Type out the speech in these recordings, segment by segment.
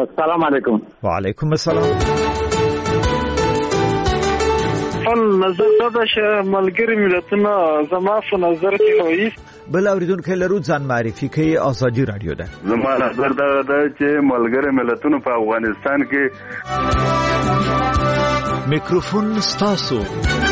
السلام علیکم. وعلیکم السلام. نظر دا چې ملګری ملتونه زما په نظر کې وایي بل اوریدونکو لرو ځان معرفي کوي. ازادي رادیو ده. زما نظر دا چې ملګری ملتونه په افغانستان کې میکروفون ستاسو.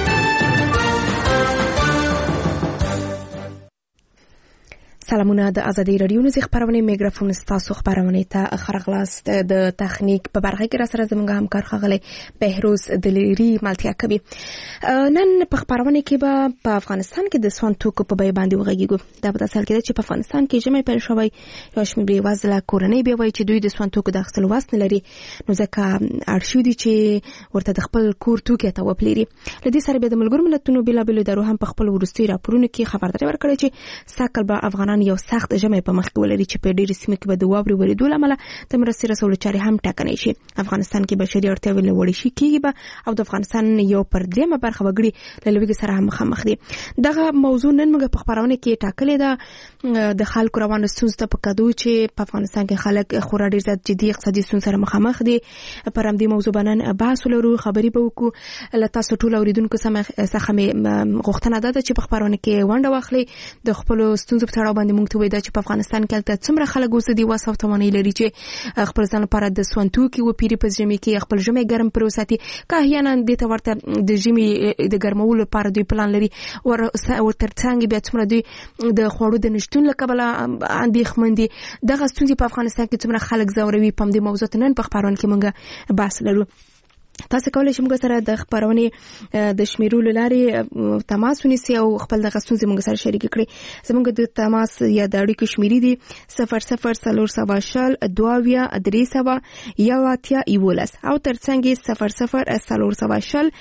سلامونه. د ازادي رادیو نوې خبرونه میکروفون ستاسو خبرونه ته خرغلاست. د تخنیک په برخه کې را سره زموږ همکار خغلی بهروز دلیری ملتیا کوي. نن په خبرونه کې به په افغانستان کې د سون توکو په بیه باندې وغږیږو. دا په اصل کې چې په افغانستان کې جمعي پیل شوی یو شمېر بېوزله کورنۍ بیا وایي چې دوی د سون توکو د اخیستلو وس نه لري، نو ځکه اړ شوي دي چې ورته د خپل کور توکي ته وپلوري. له دې سره بیا د ملګرو ملتونو بېلابېلو ادارو هم په خپل وروستي راپورونو کې خبرداری ورکړې چې سږ به افغانان یو سخت ژمی په مخ کې ولري چې په ډېرې سیمو کې به د واورې ورېدو له امله د مرستې رسولو چارې هم ټکنۍ شي. افغانستان کې بشري اړتیاوې له وړې شي کېږي به او د افغانستان یو پر درېیمه برخه وګړي له لوږې سره هم مخامخ دي. دغه موضوع نن موږ په خبرونه کې ټاکلې ده. د خلکو روانو ستونزو ته په کدو چې په افغانستان کې خلک خورا ډېر زیات جدي اقتصادي ستونزو سره مخامخ دي. پر همدې موضوع باندې بحث ولرو، خبرې به وکړو. له تاسو ټولو اوریدونکو څخه مې غوښتنه ده چې په خبرونه کې ونډه واخلئ. د خپلو ستونزو په تړاو باندې موږ ته وایي چې په افغانستان کې هلته څومره خلک اوس د وس او توانایي لري چې خپل ځان لپاره د سون توکي وپیري په ژمي کې، خپل ژمی ګرم پرې وساتي. که احیانا دې ته ورته د ژمي د ګرمولو لپاره دوی پلان لري، ورتر څنګه بیا څومره دوی د خوړو د نشتون له کبله اندېښمن دي. دغه ستونزې په افغانستان کې څومره خلک ځوروي، په همدې موضوع ته نن په خبرونه کې موږ بحث لرو. تاسو کولی شئ موږ سره د خبرونې د شمیرولو لارې تماس ونیسئ او خپل دغه ستونزې موږ سره شریک کړئ. زموږ د تماس یا د اړیکو شمیرې دي 0040 22 300 11 او ترڅنګ 0040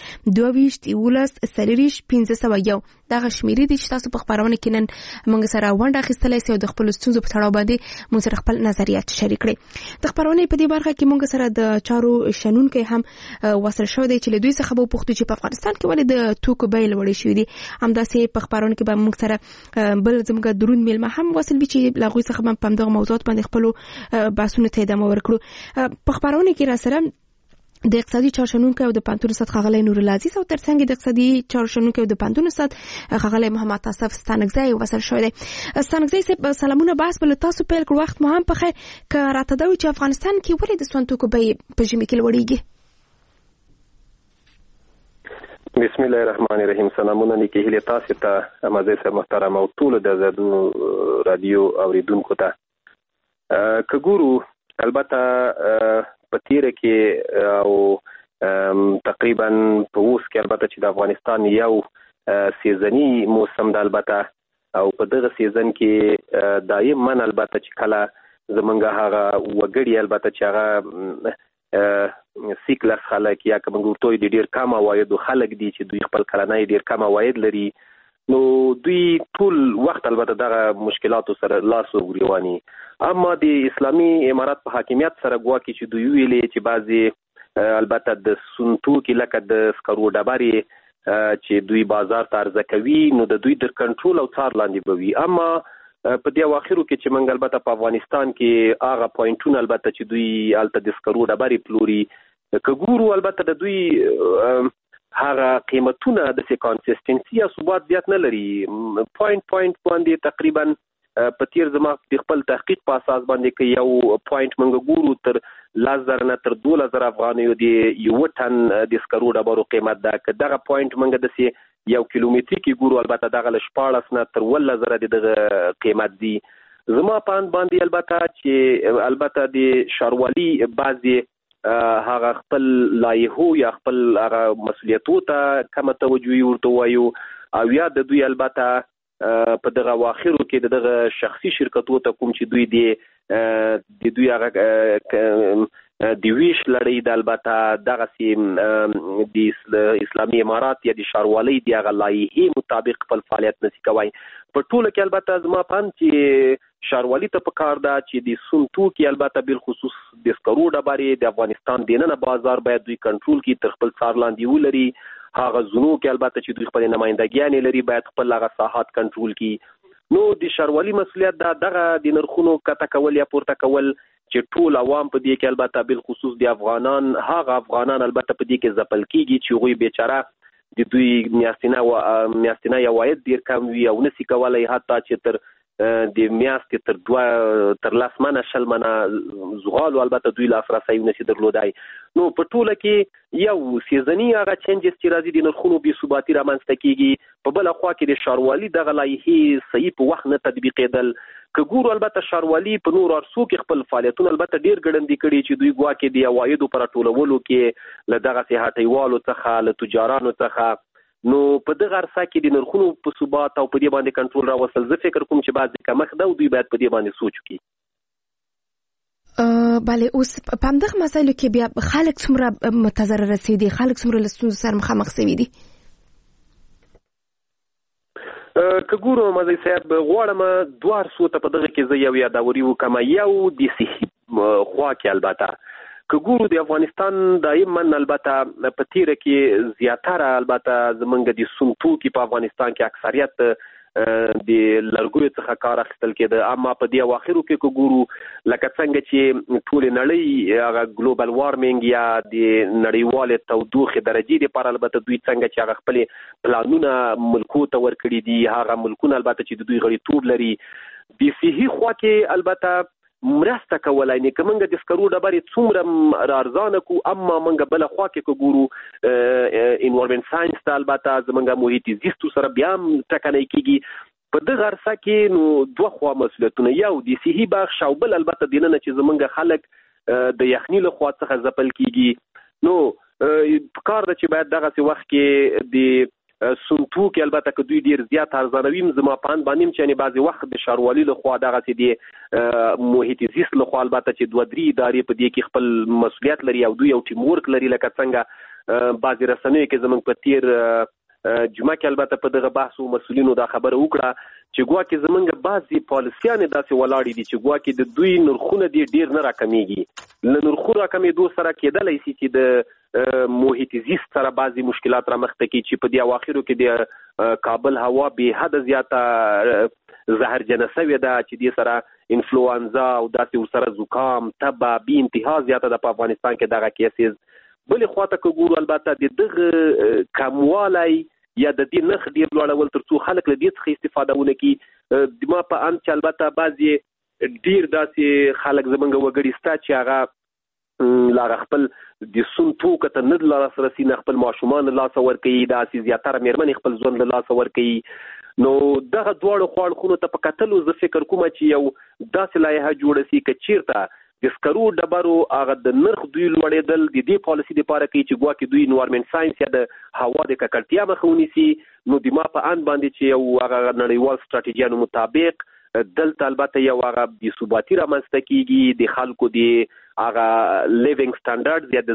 22 1501. دغه شمیرې دي چې تاسو په خبرونه کې نن موږ سره ونډه اخیستلی سئ او د خپلو ستونزو په تړاو باندې موږ سره خپل نظریات شریک کړئ. د خبرونې په دې برخه کې موږ سره د چارو شنونکی هم وصل شوی دی چې له دوی څخه به وپوښتو چې په افغانستان کې ولې د توکو بیې لوړې شوي دي. همداسې په خبرونه کې به موږ سره بل زموږ دروند میلمه هم وصل وي چې له هغوی څخه به په همدغه موضوعات باندې خپلو بحثونو ته ادامه ورکړو. په خبرونه کې را سره د اقتصادي چارشنونکو او د پانتون استاد خغلی نور العزیز او ترڅنګ د اقتصادي چارشنونکو او د پانتون استاد خغلی محمد اصف ستانکزی وصل شوی دی. ستانکزی صاحب سلامونه. بحث بل تاسو پیل کړ، وخت مو هم په خیر. که راته دا وایي چې افغانستان کې ولې د سون توکو بیې په ژمي کې لوړېږي؟ بسم الله الرحمن الرحیم. سلامونه نیکی هیله تاسو ته مزه سره محترم او ټول د زادو رادیو اوریدونکو ته. که ګورو البته په تیره کې او تقریبا په اوس کې البته چې د افغانستان یو سیزنی موسم د البته او په دغه سیزن کې دایما البته چې کله زمونږ هغه وګړي البته چې هغه سیکلس خلک یا کوم ګورتوی د ډیر کم عواید خلک دي چې دوی خپل کلنۍ ډیر کم عواید لري، نو دوی ټول وخت البته دغه مشکلاتو سره لاس وګریواني. اما د اسلامي امارات په حاکمیت سره ګواکې چې دوی ویلي چې بعضې البته د سون توکي لکه د سکرو ډبرې چې دوی بازار ته عرضه کوي نو د دوی تر کنټرول او څار لاندې به وي. اما په دې اواخرو کې چې موږ البته په افغانستان کې هغه پوینټونه البته چې دوی هلته د سکرو ډبرې پلوري که ګورو البته د دوی هغه قیمتونه د کنسیستنسي یا ثبات زیات نه لري. پوینټ باندې تقریبا په تیر زما د خپل تحقیق په اساس باندې کې یو پوینټ موږ ګورو تر 10,000 نه تر 12,000 افغانیو د یو ټن د سکرو ډبرو قیمت ده. که دغه پوینټ موږ د یو کیلومتر کې ګورو البته دغه له 14 نه تر 18,000 دغه قیمت دي. زما پاند باندې البته چې البته د شاروالي بعضي هغه خپل لایحو یا خپل هغه مسؤلیتو ته کم توجه ورته وایو او یا د دوی البته په دغه واخرو کې دغه شخصي شرکتو ته کوم چې دوی د دوی هغه د ویش لړۍ د البته دغه سیم د اسلامي امارات یا د شاروالۍ د هغه لایحې مطابق خپل فعالیت نشي کوي. په ټوله کې البته زما پاند چې شاروالي ته پکار ده چې د سون توکي البته بل خصوص د سکرو ډبرې د افغانستان دننه بازار باید دوی کنټرول کړي، تر خپل څار لاندې ولري. هغه زونو کې البته چې دوی خپل نمائندګیان لري باید خپل هغه ساحات کنټرول کړي. نو د شاروالي مسؤلیت دغه د نرخونو کته کول یا پورته کول چې ټول عوام په دې کې البته بل خصوص د هغه افغانان البته په دې کې ځپل کیږي چې غوي بیچاره د دوی میاشتنه عواید ډیر کم وي او نسی کولای حتی چې تر د میاشتې تر 10 منه 10 منه زغال البته دوی لاسرسي نسی درلودای. نو په ټوله کې یو سیزنی هغه چینجز چې راځي د نرخونو بې ثباتي رامنځته کیږي. په بل خوا کې د ښاروالي دغه لایحې صحیح په وخت نه تطبیقېدل. که ګورو البته ښاروالي په نور ارسو کې خپل فعالیتونه البته ډیر ګړندي کړي چې دوی ګواکې د عوایدو پر ټولولو کې له دغه هټیوالو څخه له تجارانو څخه نو په دغه ارسا کې د نرخونو په ثبات او په دې باندې کنټرول راوستل. زه فکر کوم چې بعضې کمښت ده او دوی باید په دې باندې سوچ وکړي. بله اوس په همدغه مسایلو کې بیا خلک څومره متضرر رسېدي، خلک څومره له ستونزو سره مخامخ شوي دي؟ که ګورو مزی صاحب غواړم دوه ارسو ته په دغه کې زه یو یادوري وکړم. یو د صحي خوا کې البته که ګورو د افغانستان دایما البته په تیره کې زیاتره البته زمونږ د سون توکي په افغانستان کې اکثریت د لرګیو څخه کار اخیستل کېده. اما په دې اواخرو کې که ګورو لکه څنګه چې ټولې نړۍ هغه ګلوبل وارمینګ یا د نړیوالې تودوخې درجې دپاره البته دوی څنګه چې هغه خپلې پلانونه ملکو ته ورکړي دي، هغه ملکونه البته چې د دوی غړیتوب لري د صحي خوا کې البته مرسته کولای نه. که موږ د سکرو ډبرې څومره ارزانه کو اما موږ بل خوا کې که ګورو انوایرمنټ ساينس ته البته زموږ محیط زیستو سره بیا هم ټکنۍ کیږي. په دغه عرصه کې نو دوه خوا مسؤلیتونه، یو د صحي بخش او بل البته د نن چې زموږ خلک د یخني له خوا څخه ځپل کیږي. نو کار د چې باید دغه وخت کې د سنتو کې البته که دوی ډیر زیات ارزانوي زما پاند باندې چې یعنی بعضی وخت د ښاروالي له خوا دغه چې د محیط زیست له خوا البته چې 2-3 ادارې په دې کې خپل مسؤلیت لري او دوی یو ټیم ورک لري. لکه څنګه بعضی رسنیو کې زمونږ په تیر جمعه کې البته په دغه بحث او مسؤلینو دا خبره وکړه چې ګواکې زمونږ بعضی پالیسیانې داسې ولاړې دي چې ګواکې د دوی نرخونه ډیر نه راکمیږي. له نرخونو راکمېدو سره کېدلی شي چې د محیط زیست سره بعضی مشکلات رامخته کړي چې په دې اواخرو کې د کابل هوا به حد زیاته زهرجنه شوې ده چې دې سره انفلوانزا او داسې ورسره زکام تبه بې انتها زیاته ده په افغانستان کې دغه کیسز. بلې خواته که ګورو البته د دغه کموالی یا د دې نرخ ډیر لوړول تر څو خلک له دې څخه استفاده ونه کړي. د ما په اند چې البته بعضې ډیر داسې خلک زمونږ وګړي شته چې هغه لا خپل د سون توکو ته نه لاسرسي نه خپل ماشومان لاسه ورکوي، داسې زیاتره مېرمنې خپل ژوند له لاسه ورکوي. نو دغه دواړو خواړخونو ته په کتلو زه فکر کوم چې یو داسې لایحه جوړه شي که چیرته د سکرو ډبرو هغه د نرخ دوی لوړېدل د دې پالیسي دپاره کوي چې ګواکې دوی انوایرمنټ ساينس یا د هوا د ککړتیا مخه ونیسي. نو د ما په اند باندې چې یو هغه نړیوال ستراتیژیانو مطابق دلته البته یو هغه بې ثباتي رامنځته کیږي، د خلکو د هغه لیوینګ سټانډرډ یا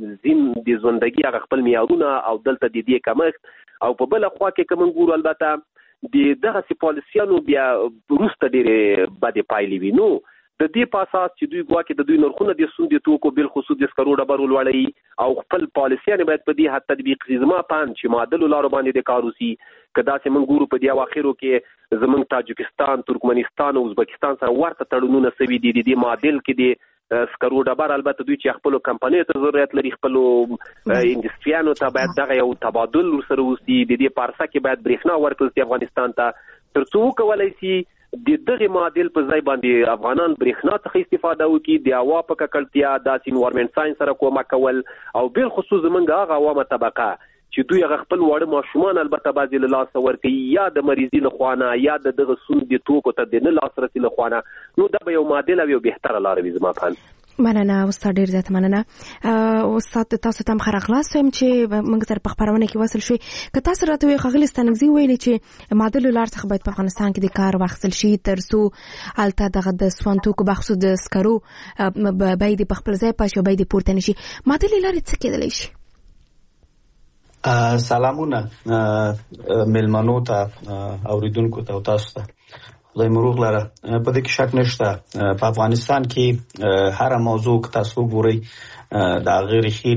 د ژوندګي هغه خپل معیارونه او دلته د دې کمښت. او په بله خوا کې که موږ ګورو البته د دغسې پالیسیانو بیا وروسته ډېرې بدې پایلې وي. نو د دې په اساس چې دوی ګواکې د دوی نرخونه د سون د توکو بالخصوص د سکرو ډبرو لوړوي او خپل پالیسیانې باید په دې حد تطبیق کړي. زما پاند چې معادلو لارو باندې د کار وشي. که داسې موږ ګورو په دې اواخرو کې زموږ تاجکستان، ترکمنستان او ازبکستان سره ورته تړونونه شوي دي. د دې معادل کې د سکرو ډبر البته دوی چې خپلو کمپنیو ته ضرورت لري، خپلو انډسټریانو ته باید دغه یو تبادل ورسره وشي. د دې په عرصه کې باید برېښنا ورکړل شي افغانستان ته تر څو وکولی شي د دغه معادل په ځای باندې افغانان برېښنا څخه استفاده وکړي، د هوا په ککړتیا داسې انوایرمنټ ساينس سره کومک کول او بالخصوص زمونږ هغه عوامه طبقه چې دوی هغه خپل واړه ماشومان البته بعضې له لاسه ورکوي یا د مریضي له خوا نه یا د دغه سون د توکو ته د نه لاسرسي له خوا نه. نو دا به یو معادل او یو بهتره لاره وي زما په اند. مننه استاد، ډیر زیات مننه. استاد تاسو ته مخ راغلاست چې موږ سره په خبرونه کې وصل شوي. که تاسو راته وي ښاغلي ستانکزي ویلي چې معادلو لار څخه باید په افغانستان کې د کار واخیستل شي تر څو هلته دغه د سون توکو بخصوص د سکرو بیې دې په خپل ځای پاشي او بیې دې پورته نه شي. معادلې لارې څه کېدلی شي؟ سلامونه مېلمنو ته، اوریدونکو ته او تاسو ته خدای مروغ لره. په دې کې شک نشته په افغانستان کې هر موضوع که تاسو ګورئ د هغې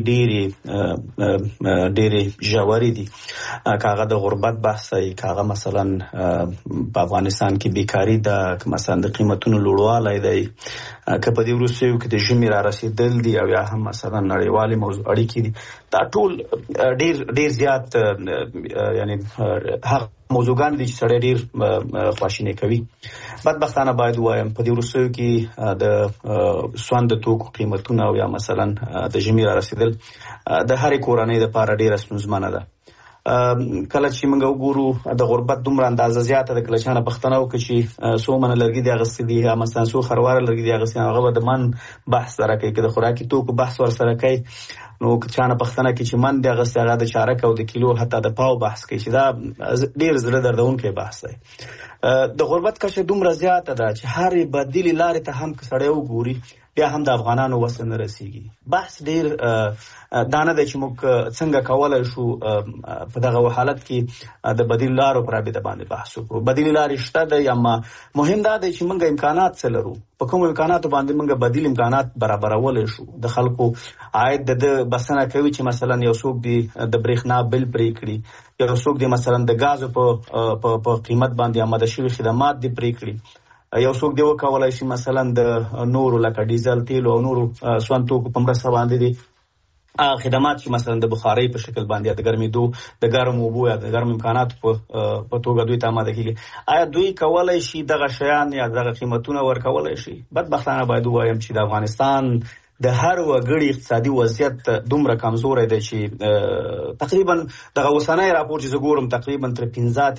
ریښې ډېرې ژورې دي. که هغه د غربت بحث دی، که هغه مثلا په افغانستان کې بیکاري ده، که مثلا د قیمتونو لوړوالی دی، که په دې وروستیو کې د ژمي را رسیدل دي او یا هم مثلا نړیوالې اړیکې دي، دا ټول ډیر زیات یعنی هغه موضوعګان دي چې سړی ډیر خواشینی کوي. بدبختانه باید وایم په دې وروستیو کې د سون د توکو قیمتونه او یا مثلا د ژمي را رسیدل د هرې کورنۍ لپاره ډیره ستونزمنه ده. کله چې موږ وګورو د غربت دومره اندازه زیاته ده، کله چې نه پښتنه وکړي چې څو منه لرګي دي اغوستي دي یا مثلا څو خرواره لرګي دي اغوستي، هغه به د من بحث سره کوي، که د خوراکي توکو بحث ورسره کوي نو که چا نه پښتنه کې چې من دي اغوستي هغه د چارک او د کیلو حتی د پاو بحث کوي، چې دا ډیر زړه دردونکی بحث دی. د غربت کچه دومره زیاته ده چې هرې بدیلې لارې ته هم که سړی وګوري بیا هم د افغانانو وس نه رسیږي. بحث ډیر دا نه دی چې موږ څنګه کولای شو په دغه حالت کې د بدیل لارو پر رابطه باندې بحث وکړو. بدیل لارې شته دی، اما مهم دا دی چې موږ امکانات څه لرو، په کوم امکاناتو باندې موږ بدیل امکانات برابرولای شو. د خلکو عاید د بسنه کوي چې مثلا یو څوک دی د برېښنا بل پرې کړي، یو څوک دی مثلا د غازو په قیمت باندې آماده شوي خدمات دی پرې کړي، یو څوک دی وکولای شي مثلا د نورو لکه ډیزل، تیل او نورو سون توکو په مرسته باندې دي خدمات چې مثلا د بخارۍ په شکل باندې د ګرمېدو د ګرم اوبو یا د ګرم امکاناتو په توګه دوی ته آماده کیږي. آیا دوی کولای شي دغه شیان یا دغه قیمتونه ورکولای شي؟ بدبختانه باید ووایم چې د افغانستان د هر وګړي اقتصادي وضعیت دومره کمزوری دی چې تقریبا دغه اوسنی راپور چې زه ګورم تقریبا تر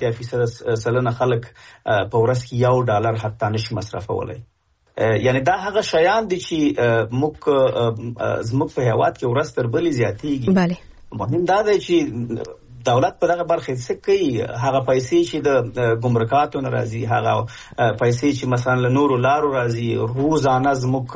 15% خلک په ورځ کې $1 حتی نشي مصرفولی. یعنی دا هغه شیان دي چې زموږ په هیواد کې ورځ تر بلې زیاتېږي. بله مهم دا دی چې دولت په دغه برخه څه کوي. هغه پیسې چې د ګمرکاتو نه راځي، هغه پیسې چې مثلا له نورو لارو راځي، روزانه زموږ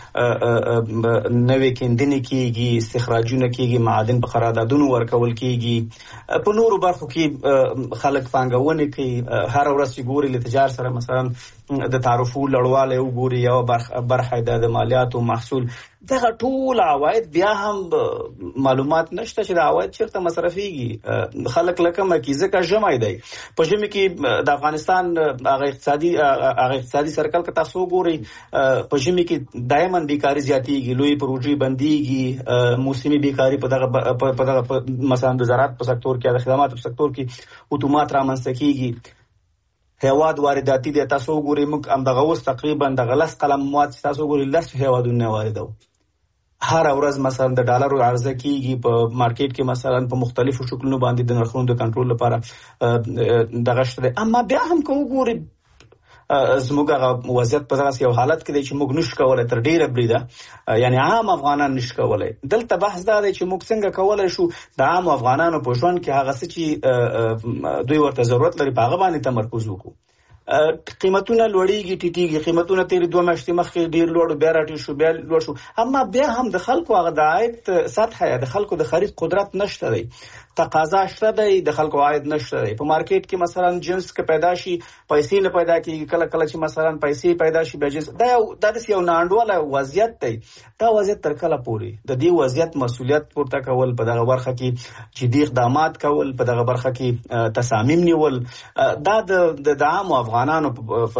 نوې کیندنې کیږي، استخراجونه کیږي، معادن په قراردادونو ورکول کیږي، په نورو برخو کې خلک پانګونه کوي. هر ورځ چې ګوري له تجار سره مثلا د تعرفو لړواله وګوري، یو برخه د مالیاتو محصول، دغه ټول عواید بیا هم معلومات نشته چې د عواید چیرته مصرفيږي. خلک لکه مکی ځکه ژمی دی، په ژمی کې د افغانستان هغه اقتصادي سرکل که تاسو ګوري په ژمی کې دایماً بیکاری زیاتېږي، لوی پروژې بندېږي، موسمي بیکاری په دغه مثلا د زراعت په سکتور کې یا د خدماتو په سکتور کې اتومات رامنځته کېږي. هیواد وارداتي دی، تاسو وګورئ موږ همدغه اوس تقریبا د 10 قلم مواد چې تاسو وګورئ 10 هیوادونه واردوو. هر ورځ مثلا د ډالرو عرضه کیږي په مارکیټ کې، مثلا په مختلفو شکلونو باندې د نرخونو د کنټرول لپاره دغه شته. اما بیا هم که وګورئ زموږ هغه وضعیت په دغه یو حالت کې دی چې موږ نشو کولای تر ډیره بریده، یعنی عام افغانان نشو کولای. دلته بحث دا دی چې موږ څنګه کولای شو د عام افغانانو په ژوند کې هغه څه چې دوی ورته ضرورت لري په هغه باندې تمرکز وکړو. قیمتونه لوړیږي ټیټیږي، قیمتونه تیرې 2 میاشتې مخکې ډیر لوړ، بیا راټیټ شو، بیا لوړ شو، اما بیا هم د خلکو هغه د عاید سطح یا د خلکو د خرید قدرت نشته دی. تقاضا شته دی، د خلکو عاید نشته دی. په مارکیټ کې مثلا جنس که پیدا شي پیسې نه پیدا کیږي، کله کله چې مثلا پیسې پیدا شي بیا جنس، دا د یو ناانډوله وضعیت دی. دا وضعیت تر کله پورې د دې وضعیت مسؤلیت پورته کول، په دغه برخه کې جدي اقدامات کول، په دغه برخه کې تصامیم نیول، دا د عام افغانانو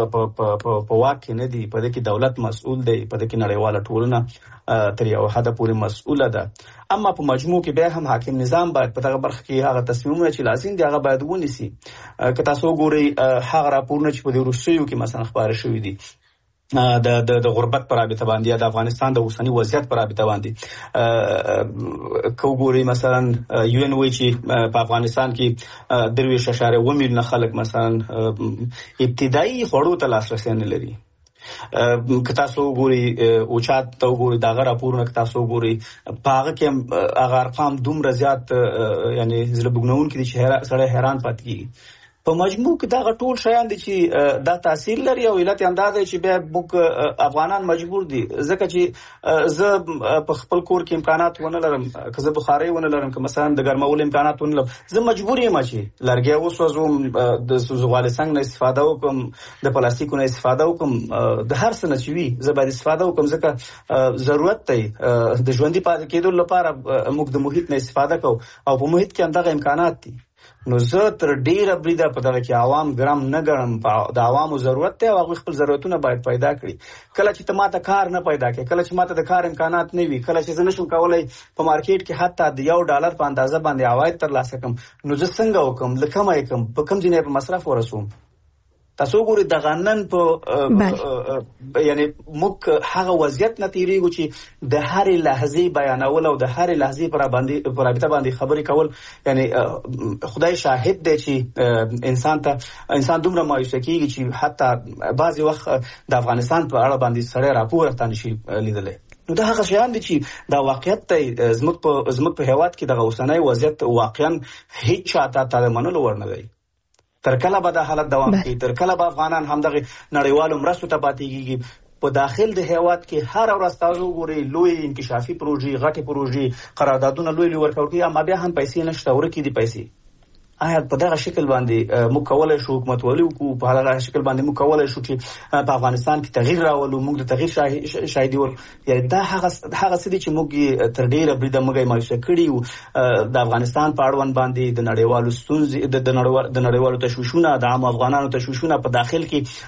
په واک کې نه دی. په دې کې دولت مسؤل دی، په دې کې نړیواله ټولنه تر یو حد پورې مسؤله ده. اما په مجموع کې بیا هم حاکم نظام باید په دغه برخه کې هغه تصمیمونه چې لازم دي هغه باید ونیسي. که تاسو ګورئ هغه راپورونه چې په دې وروستیو کې مثلا خبره شوې دي د غربت پر رابطه باندې یا د افغانستان د اوسنی وضعیت پر رابطه باندې، که وګورئ مثلا یو ان وایي چې په افغانستان کې 23.7 میلیونه خلک مثلا ابتدایي خوړو ته لاسرسی نه لري. که تاسو وګورئ اوچات ته وګورئ دغه راپورونه، که تاسو وګورئ په هغه کې هغه ارقام دومره زیات یعنی زړه بوږنونکي دي چې سړی حیران پاتې کېږي. په مجموع کې دا غټول شیان دي چې دا تاثیر لري او علت انداز دی چې بیا موږ افغانان مجبور دي، ځکه چې زه په خپل کور کې امکانات ونه لرم، که زه بخارۍ ونه لرم، که مثلا د ګرمولو امکانات ونه لرم، زه مجبور یم چې لرګی وسوځوم، د سوزغالي څنګ نه استفاده وکړم، د پلاستیکو نه استفاده وکړم، د هر څه نه چې وي زه باید استفاده وکړم، ځکه ضرورت دی د ژوندي پاتې کېدو لپاره موږ د محیط نه استفاده کوو او په محیط کې همدغه امکانات دي. نو زه تر ډیره بریده په دغه کې عوام ګرام نه ګرم، د عوامو ضرورت دی او هغوی خپل ضرورتونه باید پیدا کړي. کله چې ته ماته کار نه پیدا کړې، کله چې ماته د کار امکانات نه وي، کله چې زه نشم کولی په مارکیټ کې حتی د $1 په اندازه باندې عواید ترلاسه کړم، نو زه څنګه وکړم؟ له کومه یې کړم؟ په کوم ځای په مصرف ورسوم؟ تاسو ګورئ دغه نن په یعنی موږ هغه وضعیت نه تیریږو چې د هرې لحظې بیانول او د هرې لحظې پر رابطه باندې خبرې کول، یعنی خدای شاهد دی چې انسان دومره مایوسه کېږي چې حتی بعضې وخت د افغانستان په اړه باندې سړی راپور ورته نشي لیدلی. نو دا هغه شیان دي چې دا واقعیت دی. زموږ په هېواد کې دغه اوسنی وضعیت واقعا هیڅ چاته د منلو وړ نه دی. تر کله به دا حالت دوام کوي؟ تر کله به افغانان همدغه نړیوالو مرستو ته پاتې کېږي؟ په داخل د هېواد کې هر ورځ تاسو وګورئ لوی انکشافي پروژې، غټې پروژې، قراردادونه لوی ورکول کېږي، اما بیا هم پیسې نشته، ورکې دي پیسې. آیا په دغه شکل باندې موږ کولی شو حکومت ولي وکړو؟ په هغه شکل باندې موږ کولی شو چې په افغانستان کې تغییر راولو، موږ د تغییر شاهدي ورکړو؟ یعنې دا هغه څه دي چې موږ تر ډېره بریده موږ یې مایوسه کړي وو. د افغانستان په اړوند باندې د نړیوالو ستونزې، د نړیوالو تشویشونه، د عامو افغانانو تشویشونه، په داخل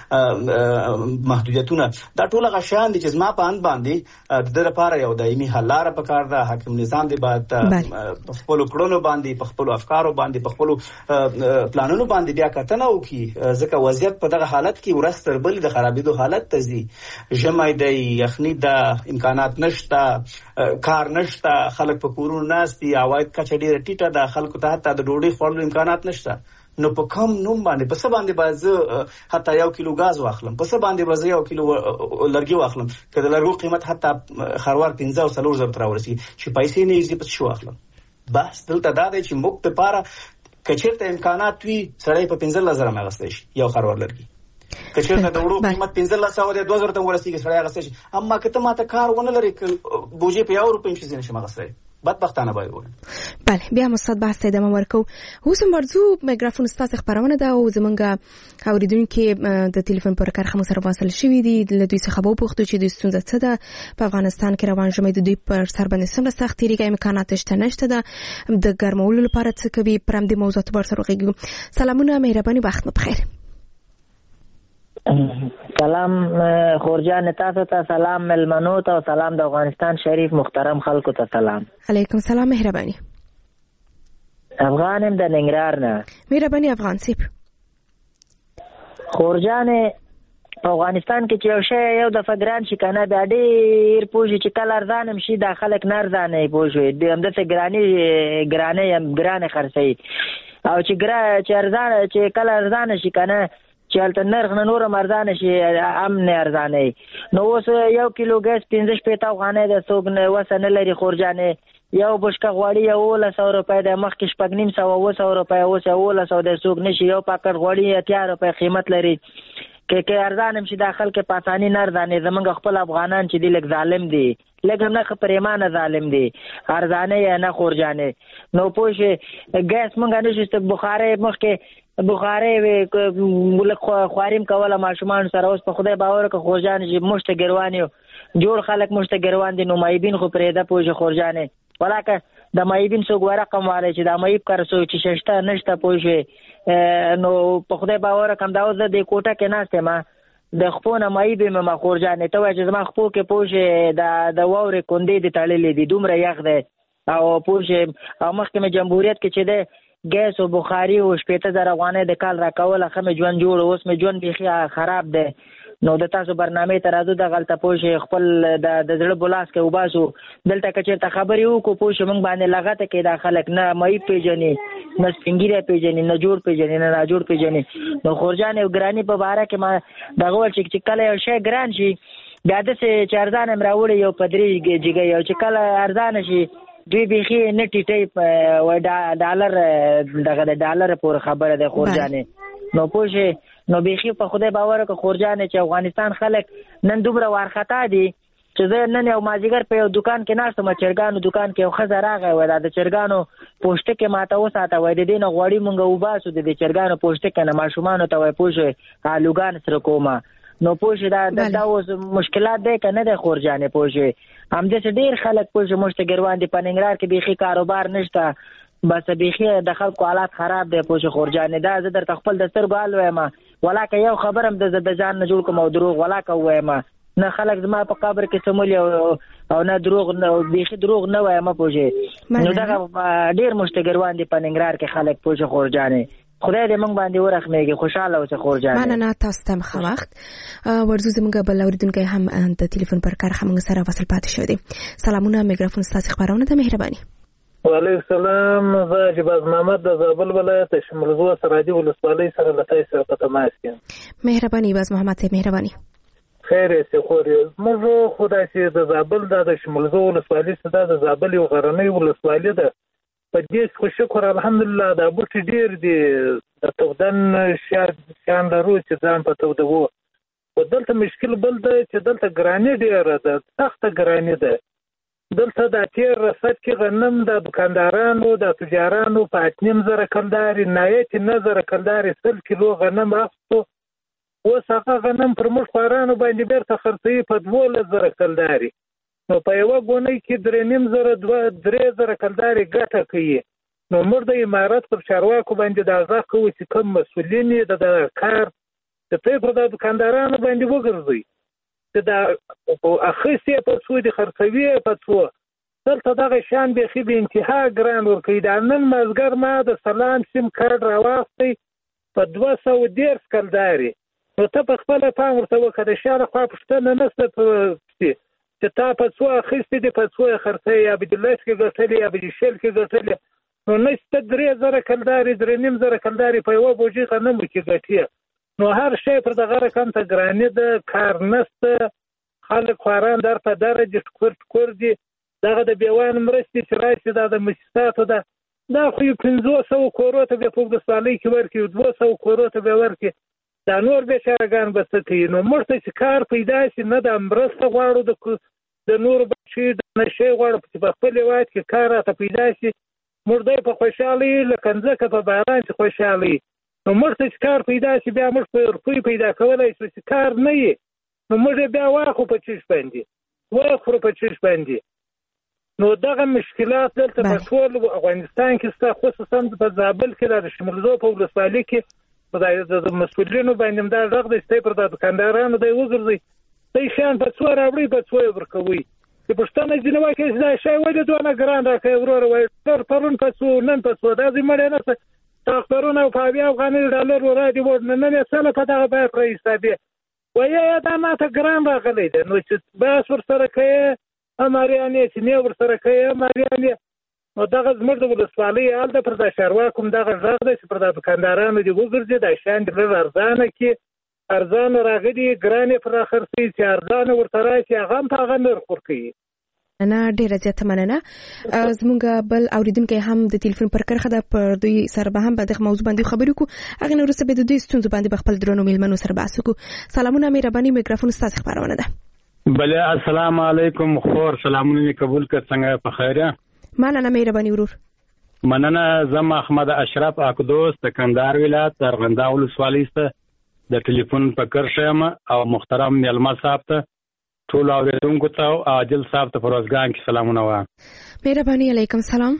کې محدودیتونه، دا ټول هغه شیان دي چې زما په اند باندې د ده لپاره یو دایمي حل لاره پکار ده. حاکم نظام دی باید په خپلو کړنو باندې، په خپلو افکارو باندې، په خپلو پلانونو باندې بیا کتنه وکړي، ځکه وضعیت په دغه حالت کې ورځ تر بلې د خرابېدو حالت ته ځي. ژمی دی، یخني ده، امکانات نشته، کار نشته، خلک په کورونو ناست دي، عواید کچه ډېره ټیټه ده، خلکو ته حتی د ډوډۍ خوړلو امکانات نشته. نو په کوم نوم باندې، په څه باندې به زه حتی 1 کیلو غاز واخلم؟ په څه باندې به زه 1 کیلو لرګي واخلم؟ که د لرګو قیمت حتی خروار 15 او 4 زره ته راورسي، چې پیسې نه یې په څه واخلم؟ بحث دلته دا دی چې موږ دپاره که چېرته امکانات وي، سړی په 15,000 هم اخیستی شي یو خروار لرګي. که چېرته د وړو قیمت 1500 دی، 2000 ته هم ورسېږي، سړی اخیستی شي. اما که ته ماته کار ونه لرې، که بوجې په 1 روپۍ هم شي نشم اخیستی، بدبختانه باید ووایم. بله، بیا هم استاد بحث ته ادامه ورکوو. اوس هم ورځو میکروفون ستاسې خپرونه ده او زموږ اورېدونکي د تلیفون پر کرښه مو سره واصل شوي دي. له دوی څخه به وپوښتو چې دوی ستونزه څه ده په افغانستان کې؟ روان ژمی د دوی پر سر باندې څومره سخت تېرېږي؟ امکانات شته نشته ده؟ د ګرمولو لپاره څه کوي؟ پر همدې موضوعاتو به ورسره وغږېږو. سلامونه، مهرباني، وخت مو بخیر. سلام خورجان، تاسو ته سلام، ملمنو ته سلام، د افغانستان شریف محترم خلکو ته سلام. علیکم سلام، مهرباني. افغانم د ننګرهار نه. مهرباني افغان صاحب. خورجان، په افغانستان کې چې یو شی یو دفعه ګران شي کنه، بیا ډېر پوه شي چې کله ارزان هم شي دا خلک نه ارزانه پوه شوي، همداسې ګرانې خرڅوي، او چې کله ارزانه شي کنه چې هلته نرخ نه نور هم ارزانه شي هم نه ارزانه. نو اوس 1 کیلو ګاز 15 افغانۍ ده، څوک وسه نه لري خورجانې. یو بشکه غوړي 1100 روپۍ ده، مخکې 950 700 روپۍ، اوس 1100 ده، څوک نشي. یو پاکټ غوړي 80 روپۍ قیمت لري. که ارزان هم شي دا خلک په اساني نه ارزانې. زمونږ خپل افغانان چې دي لږ ظالم دي، لږ هم نه پریمانه ظالم دي، ارزانې یا نه خورجانې. نو پوه شي ګاز مونږ نه شو بخارۍ مخکې بخارۍ خواریم کوله ماشومان سره، اوس په خدای باور که خورجان چې مشته ګروان یو جوړ خلک مشته ګروان دي. نو مایبین خو پرېده پوه شي خورجانې، ولاکه د مایبین څوک ورقم والی چې د مایب کار څوک چې شته نشته پوه شي. نو په خدای باور کم دا اوس د دې کوټه کې ناست یم، د خپو نه مایب یم ما خورجانې. ته وایې چې زما خپو کې پوه شي د واورې کندې دې تړلې دي، دومره یخ دی او پوه شي. او مخکې مې جمهوریت کې چې دی ګیس او بخاري او 15,000 افغانۍ د کال راکوله، ښه مې ژوند جوړ، اوس مې ژوند بیخي خراب دی. نو د تاسو برنامې ته راځو، دغلته پوه شئ خپل د زړه بلاس کې وباسو. دلته که چېرته خبرې وکړو پوه شئ موږ باندې لغته کوي دا خلک، نه معیب پېژني، نه سپین ږیری پېژني، نه جوړ پېژني، نه ناجوړ پېژني. نو خورجان یو ګراني په باره کې ما دغه ویل چې کله یو شی ګران شي بیا داسې چې ارزان هم راوړي یو په 3 جګۍ، او چې کله ارزانه شي دوی بیخي نه ټیټی ډالر دغه د ډالر پورې خبره ده خورجانې. نو پوه شئ نو بیخي په خدای باور وکړه خورجانې چې افغانستان خلک نن دومره وارخطا دي چې زه نن یو مازدیګر په یو دوکان کې ناست وم، چرګانو دوکان کې یو ښځه راغی، وایي دا د چرګانو پوستکې ماته وساته، وایي د دې نه غوړي مونږ وباسو د دې چرګانو پوستکې نه ماشومانو ته، وایي پوه شئ الوګان سره کومه. نو پوه شئ دا اوس مشکلات دی که نه دی خورجانې؟ پوه شئ همداسې ډېر خلک پوه شئ مشته ګروان دي په ننګرهار کې بیخي کاروبار نشته، بس بیخي د خلکو حالات خراب دی پوه شو خورجانې دا زه درته خپل د سترګو حال وایم ولاکه یو خبر هم د ځان نه جوړ کوم او دروغ ولاکه ووایم نه خلک زما په قبر کې سمولي او نه دروغ بیخي دروغ نه وایم پوه شې نو دغه ډېر مشتګروان دي په ننګرهار کې خلک پوه شو خورجانې خدای دې موږ باندې ورحمېږي خوشحاله اوسه خورجانې مننه تاسو ته ښه وخت ورځو زموږ بل اورېدونکی هم د تلیفون پر کار موږ سره وصل پاتې شوی دی سلامونه میکروفون ستاسو خبرونه ته مهرباني وعلیکم السلام زه جباز محمد د زابل ولایت شملزو سرادي ولسوالۍ سره له تاسو سره په تماس یم مهرباني باز محمد ته مهرباني خیر سي خوري موږ خدای سي د زابل د شملزو ولسوالۍ سره د زابل یو غرنۍ ولسوالۍ ده په دې خو شکر الحمدلله دا بوټي ډیر دي د تودن شان لرو چې ځان په تودو او دلته مشکل بل ده چې دلته ګراني ډیره ده سخت ګراني ده دلته د تیر رصد کې غنم د دکاندارانو د تجارانو په 8.5 کلداري نایت نظر کلداري 100 کیلو غنم اخستو اوس هغه غنم پر موږ خوارانو باندې بیرته خرڅوي په 12 کلداري نو په یو غونې کې 3.5 کلداري ګټه کوي نو موږ د امارات پر چارواکو باندې دا ځکه کوي چې کوم مسؤلین د کار د په دکاندارانو باندې وګرځي دا اخیسته په څو د خرڅوي په څو دلته دغه شان به خې به انتها ګران ورکړي دا نن مازګر ما د سلام سیم کارت راوستي په 210 کلداري نو ته په خپل پام ورته وکړه شاله خو پښتنه نسته چې تا په څو اخیسته د په څو خرڅي یا به د لښ کې ګټلې یا به د شل کې ګټلې نو نشته 3.5 کلداري 3.5 کلداري په یو بوجي غنم کې ګټي نو هر شی پر دغه رقم ته ګراني د کار نسته خلک خواران در په درجه کور دي دغه د بیوان مرستې چې راشي د مؤسساتو دا خو 500 کورو ته په د سالي کې ورکي 200 کورو ته به ورکي دا نور به شارګان بسته نو مرته چې کار پیدا شي نه د مرسته غواړو د نور بچي د نشي غواړو په خپل وخت کې کار ته پیدا شي مرده په خوشحالي لکنځه په باران چې خوشحالي نو مرته چې کار پیدا شي بیا موږ په روپۍ پیدا کولای شو چې کار نه وي نو موږ بیا واخو په چیش باندې نو دغه مشکلات دلته په ټول افغانستان کې ست خصوصا په زابل کې د شملزو په ولسوالۍ کې د مسؤلینو باندې دا رغ د استې پر د دکاندارانو د وګرځي د شان په څو راوړي په څو ورکوي چې پښتنه جنوا کې دا شی ولې دوه ګران راکې ورور وای تر پرون په څو نن په څو د زمړې نه تاخرونه او په افغاني ډالر ورادي ورنه نه سره په دغه بای پر حسابي وایي دا ماته ګران راغلی دی نو چې باس ور سره کوي امریانه چې نه ور سره کوي امریانه نو دغه زموږ د ولسوالۍ حال د پر د شارواکم دغه ځغ د پر د دکاندارانو دی وګرځي د شان د ارزانه کې ارزانه راغلي ګرانې پر اخرسي چې ارزانه ورته راشي هغه په هغه نرخ ورکوي نه ډیره زیاته مننه زموږ بل اوریدونکو هم د ټلیفون پر کرخه د پر دوی سره به هم په دغه موضوع باندې خبرې کو هغه نور څه به د دوی ستونزو باندې خپل درنو میلمنو سره بحث کو سلامونه مهرباني میکروفون ستاسو خبرونه ده بله السلام علیکم خور سلامونه قبول کړ څنګه په خیره مننه مهرباني ورور مننه زما احمد اشرف اقدوس د کندهار ولایت ارغنده ولسوالۍ ته د ټلیفون په کرشم او محترم میلمه صاحب ته ټول اوریدونکو ته او عادل صاحب ته پروزګان کې سلامونه وایم مهرباني علیکم سلام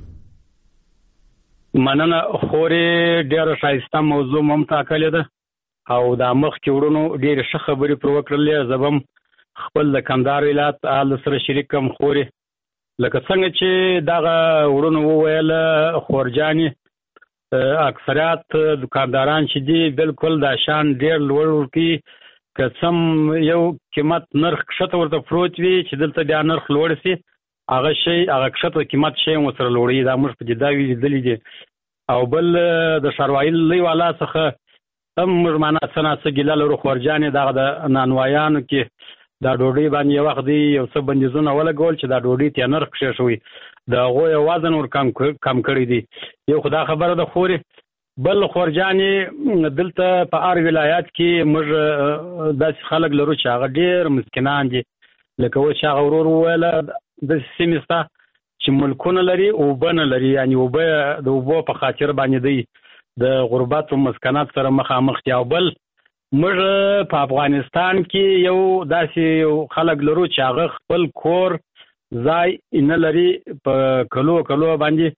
مننه خوري ډېر شایسته موضوع ممتا کړل ده او دا مخ کې ورونو ډېر ښه خبرې پر وکړلې زبم خپل د کندهار ولایت آل سره شریکم خوري لکه څنګه چې دا ورونو وویل خورجاني اکثریت دکانداران چې دي بالکل دا شان ډېر لوړ ورکی که سم یو قیمت نرخ کښته ورته پروت وي چې دلته بیا نرخ لوړ شي هغه شی هغه کښته قیمت شی ورسره لوړي دا موږ په جدا لیدلې دي او بل د شاروایل والا څخه هم موږ معنا څه ګیله لرو خورجانې دغه د نانوایانو کې دا ډوډۍ باندې یو وخت دی یو څه بندیزونه ولګول چې دا ډوډۍ ته نرخ کښې شوی د هغوی وزن ور کم کړی دی یو خدا خبره ده خوري بل خورجانې دلته په هر ولایت کې موږ داسې خلک لرو چې هغه ډېر مسکینان دي لکه اوس چې هغه ورور وویله داسې سیمې شته چې ملکونه لري اوبه نه لري یعنې اوبه د اوبو په خاطر باندې دی د غربت او مسکنات سره مخامخ دي او بل موږ په افغانستان کې یو داسې یو خلک لرو چې هغه خپل کور ځای نه لري په کلو باندې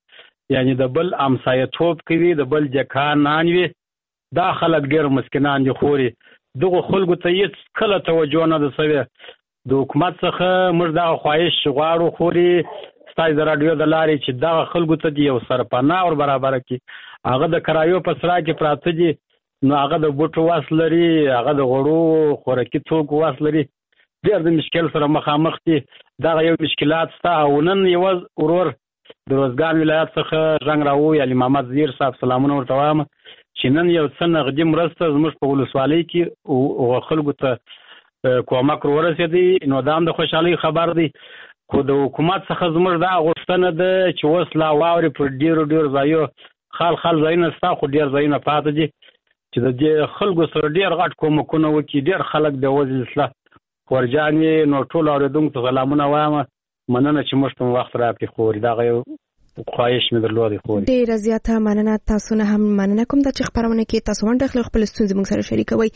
یعنی د بل امسایتوب کوي، د بل جکانان وي. دا خلک ډېر مسکینان دي. خوري دغه خلکو ته هېڅ کله توجه نه ده سوې. د حکومت څخه موږ دغه خواهش غواړو خوري ستاسو د راډیو د لارې چې دغه خلکو ته د یو سرپناه ور برابره کړي. هغه د کرایو په سرا کې پراته دي، نو هغه د بوټو واس لري، هغه د غوړو خوراکي توکو واس لري، ډېر د مشکل سره مخامخ دي. دغه یو مشکلات شته. او نن یو ورور د روزګان ولایت څخه رنګ راووي، علي محمد زیر صاحب سلامونه ورته وایم، چې نن یو څه نغدي مرسته زموږ په ولسوالۍ کې خلکو ته کومک ورسېدی، نو دا هم د خوشحالۍ خبر دی. خو د حکومت څخه زموږ دا غوښتنه ده چې اوس لا واورې پر ډېرو ځایو خال ځایونه شته، خو ډېر ځایونه پاتې دي چې د دې خلکو سره ډېر غټ کومکونه وکړي. ډېر خلک د وزل اصلاح خورجانې. نو ټول اورېدونکو ته سلامونه وایم، مننه چې موږ ته وخت راکړي. خوري دغه یو خواهش مې درلودی. خوري ډېره زیاته مننه. تاسو نه هم مننه کوم دا چې خبرونه کې تاسو ونډه اخلئ، خپل ستونزې موږ سره شریکوئ.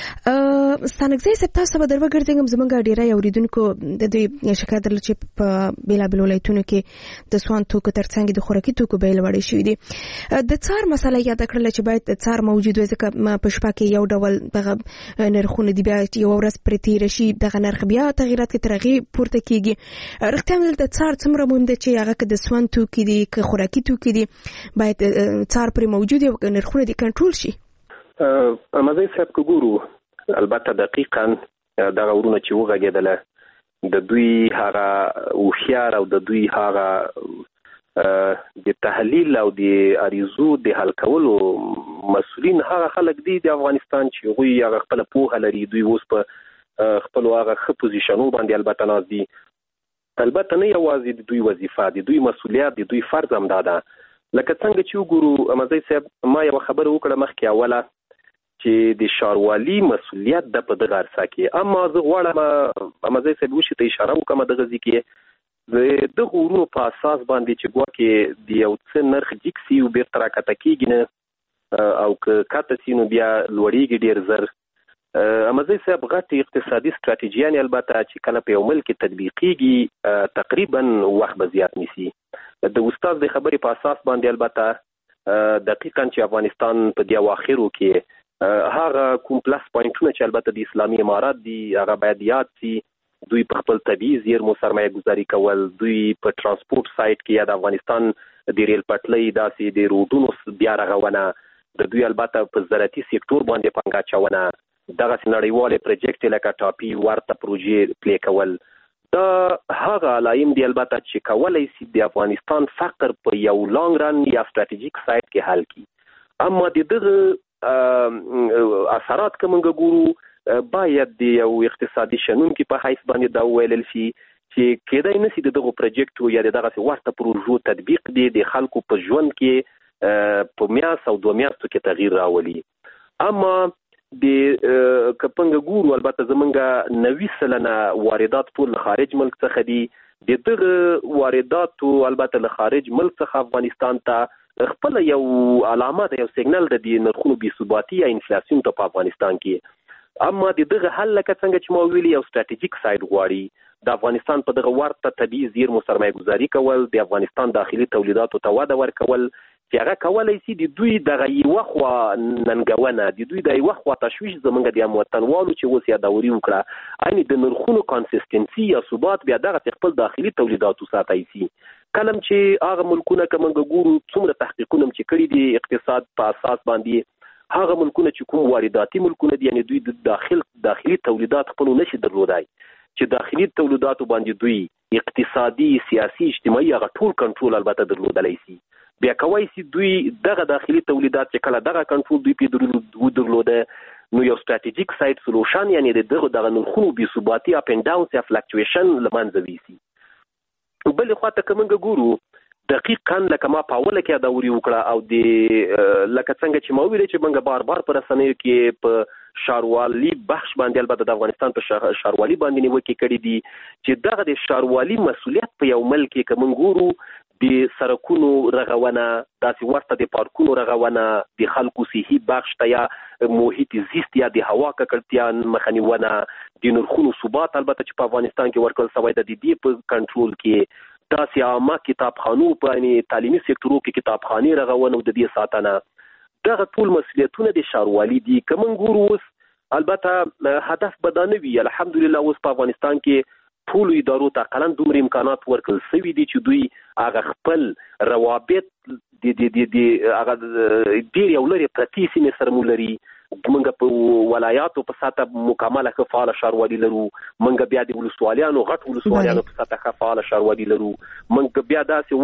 ستانکزی صاحب، تاسو به در وګرځئ زموږ ډېری اورېدونکو د دوی شکایت درلود چې په بېلابېلو ولایتونو کې د سوان توکو تر څنګ د خوراکي توکو بیې لوړې شوي دي. د څار مسله یاده کړله چې باید څار موجود وي، ځکه په شپه کې یو ډول دغه نرخونه دي، بیا یوه ورځ پرې تېره شي دغه نرخ بیا تغیرات کې تر هغې پورته کېږي. رښتیا هم دلته څار څومره مهم دی چې هغه که د سوان توکي دي که خوراکي توکي دي باید څار پرې موجود وي او نرخونه دې کنټرول شي؟ مزی صاحب که ګورو، البته دقیقا دغه ورونه چې وغږېدله د دوی هغه هوښیار او د دوی هغه د تحلیل او د عریضو د حل کولو مسؤلین هغه خلک دي د افغانستان چې هغوی هغه خپله پوهه لري. دوی اوس په خپلو هغه ښه پوزیشنو باندې البته ناست دي. البته نه یوازې د دوی وظیفه، د دوی مسؤلیت، د دوی فرض هم دا ده. لکه څنګه چې وګورو مزی صاحب، ما یوه خبره وکړه مخکې اوله چې د ښاروالي مسؤلیت ده په دغه عرصه کې. اما زه غواړم مزی صاحب وشي ته اشاره وکړم دغه ځای کې د دغه ورونو په اساس باندې چې ګواکې د یو څه نرخ جګ سي او بېرته راکته کېږي نه، او که کته سي نو بیا لوړېږي ډېر زر. مزی صاحب غټ اقتصادي ستراتیژیانې البته چې کله په یو ملک کې تطبیقېږي تقریبا وخت به زیات نیسي. د استاد د خبرې په اساس باندې البته دقیقا چې افغانستان په دې اواخرو کې هغه کوم پلس پوینټونه چې البته د اسلامي امارات دي هغه باید یاد سي. دوی په خپل طبیعي زیرمو سرمایه ګذاري کول، دوی په ترانسپورت سایټ کې یا د افغانستان د ریل پټلۍ داسې د روډونو بیا رغونه، د دوی البته په زراعتي سکتور باندې پانګه اچونه، دغسې نړیوالې پروجیکټ لکه ټاپي ورته پروژې پلی کول، دا هغه علایم دی البته چې کولی سي د افغانستان فقر په یو لانګ رن یا ستراتیژیک سایټ کې حل کړي. اما د دغه اثرات که موږ ګورو باید د یو اقتصادي شنونکي په حیث باندې دا وویلل شي چې کېدای نشي د دغو پروجیکټو یا د دغسې ورته پروژو تطبیق دی د خلکو په ژوند کې په میاشت او 2 میاشتو کې تغییر راولي. اما د کپنګ ګورو البته زمونږ 90% واردات ټول خارج ملک څخه دي. د دغه وارداتو البته له خارج ملک څخه افغانستان ته خپل یو علامه ده، یو سیګنل ده د نرخونو بې ثباتي یا انفلاسیون ته په افغانستان کې. اما د دغه حل لکه څنګه چې ما ویلي یو ستراتیژیک سایډ غواړي. د افغانستان په دغه ورته طبیعي زیرمو سرمایه ګذاري کول، د افغانستان داخلي تولیداتو ته وده ورکول چې هغه کولی سي د دوی دغه یوه خوا ننګونه، د دوی د یوه خوا تشویش زموږ د هموطنوالو چې اوس یادوري وکړه، یعنې د نرخونو کانسیستنسي یا ثبات بیا دغسې خپل داخلي تولیداتو ساتی سي. کله چې هغه ملکونه که موږ ګورو څومره تحقیقونه چې کړي دي اقتصاد په اساس باندې، هغه ملکونه چې کوم وارداتي ملکونه دي یعنی دوی د داخلي تولیدات خپل نشي درلودای، چې داخلي تولیداتو باندې دوی اقتصادي، سیاسي، اجتماعي هغه ټول کنټرول البته درلودلی سي. بیا کولی سي دوی دغه داخلي تولیدات چې کله دغه کنټرول دوی پې درلوده نو یو ستراتیژیک سایډ سولوشن یعنی دغه نرخونو بې ثباتي اپ اینډ ډاونز یا فلکچویشن له منځه ویسي. بلې خوا ته که موږ ګورو دقیقاً لکه ما په اوله کې یادوري وکړه او د لکه څنګه چې ما ویلې چې موږ بار په رسنیو کې په ښاروالي بخش باندې البته د افغانستان په ښاروالي باندې نیوکې کړي دي چې دغه د ښاروالي مسؤلیت په یو ملک کې که موږ ګورو د سړکونو رغونه، داسې ورته د پارکونو رغونه، د خلکو صحي بخش ته یا محیط زیست یا د هوا ککړتیا مخنیونه، د نرخونو ثبات البته چې په افغانستان کې ورکړل شوی د دې په کنټرول کې، داسې عامه کتابخانو په یعنی تعلیمي سکتورو کې کتابخانې رغونه او د دې ساتنه دغه ټول مسؤلیتونه د ښاروالي دي. که موږ ګورو اوس البته هدف به دا نه وي. الحمدلله اوس په افغانستان کې ټولو ادارو ته اقلا دومره امکانات ورکړل شوي دي چې دوی هغه خپل روابط هغه ډېر یو لرې پرتې سیمې سره مو لري. موږ په ولایاتو په سطح مکمله ښه فعاله ښاروالي لرو. موږ بیا د ولسوالیانو غټ ولسوالیانو په سطح ښه فعاله ښاروالي لرو. موږ بیا داسې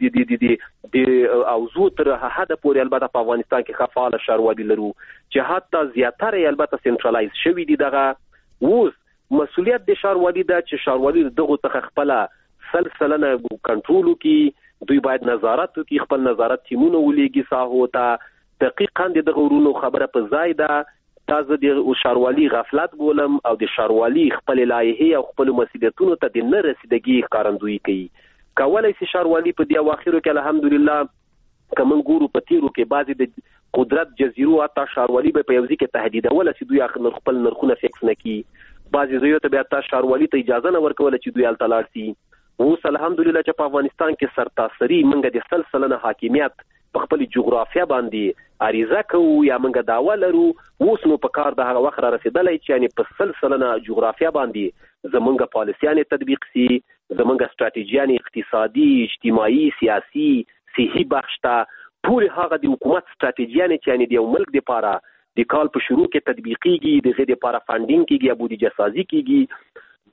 ورته د اوضاع تر حده پورې البته په افغانستان کې ښه فعاله ښاروالي لرو چې حتی زیاتره یې البته سنټرالایز شوي دي. دغه اوس مسؤلیت د ښاروالي ده چې ښاروالي دغه څخه خپله سلسله کنټرول وکړي. دوی باید نظارت وکړي، خپل نظارت ټیمونه ولېږي ساحو ته. دقیقاً دغه ورونو خبره په ځای ده. دا زه د ښاروالي غفلت بولم او د ښاروالي خپل لایحې او خپل مسؤلیتونو ته د نه رسیدګي ښکارندویي کوي. کولی شي ښاروالي په دې اواخرو کې الحمدلله که موږ ګورو په تیرو کې بعضې د قدرت جزیرو حتی ښاروالي به په یو ځای کې تهدیدوله چې دوی خپل نرخونه فکس نه کړي. بعضې ځایو ته بیا حتی ښاروالي ته اجازه نه ورکوله چې دوی هلته لاړ شي. اوس الحمدلله چې په افغانستان کې سرتاسري موږ د سل سلنه حاکمیت په خپل جغرافیه باندې عریضه کوو یا موږ دعوه لرو. اوس نو په کار د هغه وخت را رسېدلی چې یعنې په سل سلنه جغرافیه باندې زموږ پالیسیانې تطبیق شي، زموږ ستراتیژیانې اقتصادي، اجتماعي، سیاسي، صحي بخش ته ټولې هغه د حکومت ستراتیژیانې چې یعنې د یو ملک دپاره د کال په شروع کې تطبیقیږي، د هغې دپاره فنډینګ کېږي یا بودیجه سازي کېږي.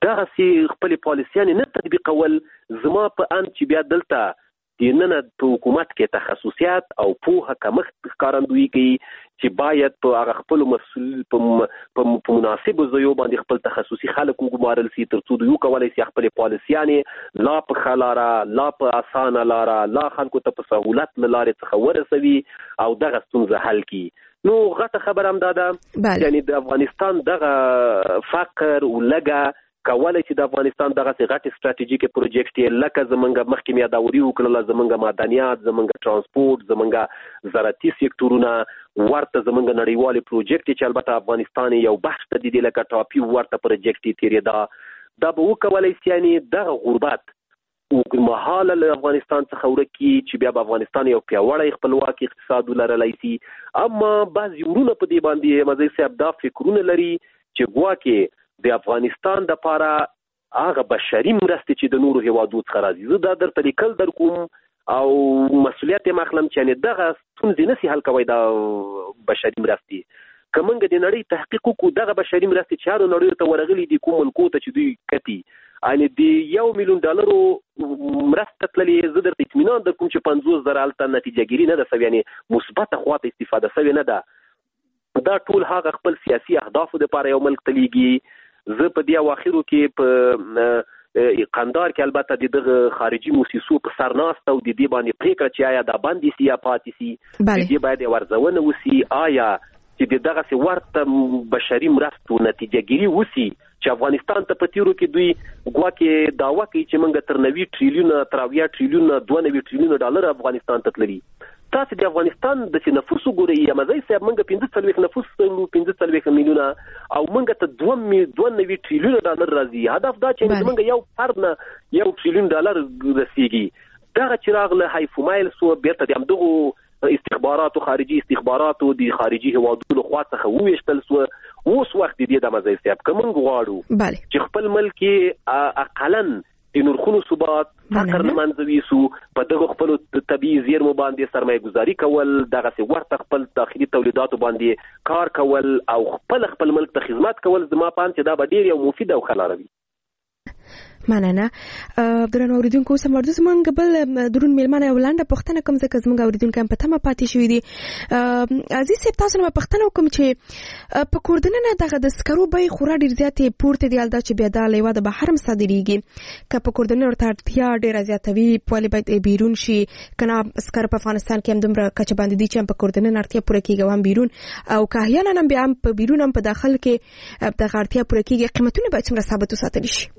دغسې خپلې پالیسیانې نه تطبیقول زما په اند چې بیا دلته دننه په حکومت کې تخصصیات او پوهه کمښت ښکارندویي کوي چې باید په هغه خپلو مسؤل په مناسبو ځایو باندې خپل تخصصي خلک وګمارل شي تر څو دوی وکولی شي خپلې پالیسیانې لا په ښه لاره، لا په اسانه لاره، لا خلکو ته په سهولت له لارې څخه ورسوي او دغه ستونزه حل کړي. نو غټه خبره هم دا ده یعنې د افغانستان دغه فقر ولږه کولی چې د افغانستان دغسې غټې ستراتیژیکې پروجیکټ یې لکه زمونږ مخکې مې یاداوري وکړله، زمونږ معدنیات، زمونږ ترانسپورټ، زمونږ زراعتي سکتورونه، ورته زمونږ نړیوالې پروجیکټ چې البته افغانستان یو بخش ته د دې لکه ټاپي ورته پروجیکټ یې تېرېده، دا به وکولی شي یعنې دغه غربت اوږدمهاله له افغانستان څخه ورک کړي چې بیا به افغانستان یو پیاوړی خپلواک اقتصاد ولرلی شي. اما بعضې ورونه په دې باندې مزی صاحب دا فکرونه لري چې ګواکې د افغانستان دپاره هغه بشري مرستې چې د نورو هیوادو څخه راځي زه دا درته لیکل در کوم او مسؤلیت یې اخلم چې یعنې دغه ستونزې نسي حل کوی دا بشري مرستې. که موږ د نړۍ تحقیق وکړو دغه بشري مرستې چې هرو نړیو ته ورغلي دي کوم ملکو ته چې دوی کتي یعنې د $1,000,000 مرسته تللې زه درته اطمینان در کوم چې 50,000 هلته نتیجهګیري نه ده سوې یعنې مثبته خواته استفاده سوې نه ده. دا ټول هغه خپل سیاسي اهدافو دپاره یو ملک ته لیږي. زه په دې اواخرو کې په قندار کې البته د دغه خارجي موسسو په سر ناسته او د دې باندې پرېکړه چې آیا دا بندې سي یا پاتې سي، د دې باید یې ارزونه وسي آیا چې د دغسې ورته بشري مرستو نتیجهګیري وسي چې افغانستان ته په تیرو کې دوی ګواکې دعوه کوي چې موږ تر 90 ټریلیونه تر 80 ټریلیونه $92 ټریلیونه افغانستان ته تللي. تاسو د افغانستان د نفوس وګورئ یا مزی صاحب موږ 45 نفوس 45 میلیونه او موږ ته $92 ټریلیونه راځي. هدف دا چې موږ یو فرد نه $1 ټریلیون رسیږي. دغه چې راغله هایفومایل سو بیرته د همدغو استخباراتو خارجي استخباراتو د خارجي هیوادونو خوا څخه وویشتل سو. اوس وخت دی د مزی صاحب که موږ غواړو چې خپل ملک اقلا د نرخونو ثبات فقر له منځه ویسو، په دغه خپلو طبیعي زیرمو باندې سرمایه گذاري کول، دغسې ورته خپل داخلي تولیداتو باندې کار کول او خپل ملک ته خدمت کول زما په اند چې دا به ډېر یو مفید او ښه لاره وي. مننه. درنو اوریدونکو اوس هم ورته زموږ بل درون میلمانه یو لنډه پوښتنه کوم ځکه زموږ اوریدونکي هم په تمه پاتې شوي دي. عزیز صاحب تاسو نه پوښتنه وکړم چې په کور دننه دغه د سکرو بیې خورا ډېر زیاتې پورته دي، هلته چې بیا دا له هېواده بهر هم صادرېږي. که په کور دننه ورته اړتیا ډېره زیاته وي ولې باید بیرون شي؟ که نه سکر په افغانستان کې هم دومره کچه باندې دي چې هم په کور دننه اړتیا پوره کېږي او هم بیرون، او که احیانا هم بیا هم په بیرون هم په داخل کې دغه اړتیا پوره کېږي، قیمتونه باید څومره ثابت وساتلی شي؟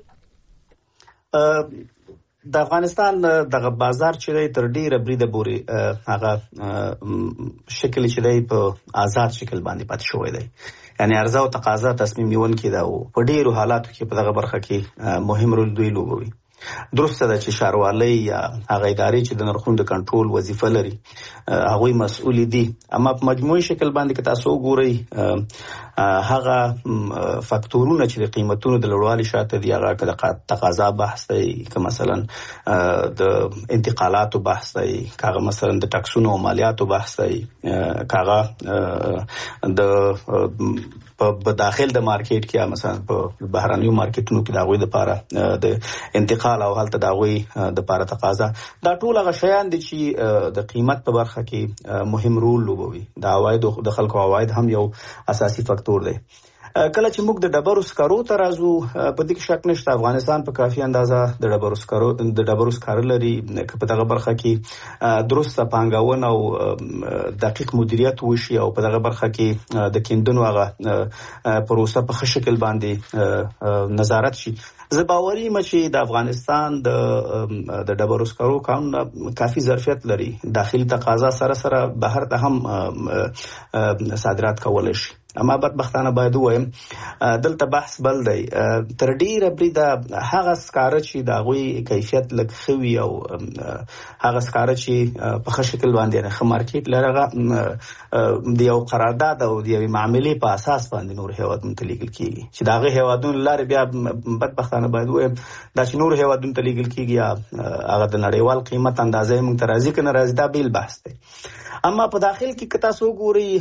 د افغانستان دغه بازار چې دی تر ډیره بریده پورې هغه شکل چې دی په آزاد شکل باندې پاتې شوی دی، یعنی عرضه او تقاضا تصمیم نیونکي ده او په ډیرو حالاتو کې په دغه برخه کې مهم رول دوی لوبوي. درسته ده چې ښاروالۍ یا هغه ادارې چې د نرخونو د کنټرول وظیفه لري هغوی مسؤل دي، اما په مجموعي شکل باندې که تاسو وګورئ هغه فاکتورونه چې د قیمتونو د لوړوالي شاته دي، هغه که د تقاضا بحث دی، که مثلا د انتقالاتو بحث دی، که هغه مثلا د ټکسونو او مالیاتو بحث دی، که هغه د په داخل د مارکیټ کې مثلا په بهرانیو مارکیټونو کې د هغوی دپاره د انتقال او هلته د هغوی دپاره تقاضا، دا ټول هغه شیان دي چې د قیمت په برخه کې مهم رول لوبوي. د عوایدو د خلکو عواید هم یو اساسي فاکتور دی. کله چې موږ د ډبرو سکرو ته راځو، په دې کې شک نشته افغانستان په کافي اندازه د ډبرو سکرو لري، که په دغه برخه کې درسته پانګونه او دقیق مدیریت وشي او په دغه برخه کې د کیندنو هغه پروسه په ښه شکل باندې نظارت شي، زه باوري یم چې د افغانستان د ډبرو سکرو قانون کافي ظرفیت لري، داخلي تقاضا سره سره بهر ته هم صادرات کولای شي. اما بدبختانه باید ووایم دلته بحث بل دی، تر ډیره بریده هغه سکاره چې د هغوی کیفیت لږ ښه وي او هغه سکاره چې په ښه شکل باندې ښه مارکیټ لري، هغه د یو قرارداد او د یوې معاملې په اساس باندې نور هیوادونو ته لیږل کېږي، چې د هغه هیوادونو لارې بیا بدبختانه باید ووایم دا چې نور هیوادونو ته لیږل کېږي یا هغه د نړیوال قیمت اندازه یې موږ ته راځي که نه راځي، دا بیل بحث دی. اما په داخل کې که تاسو وګورئ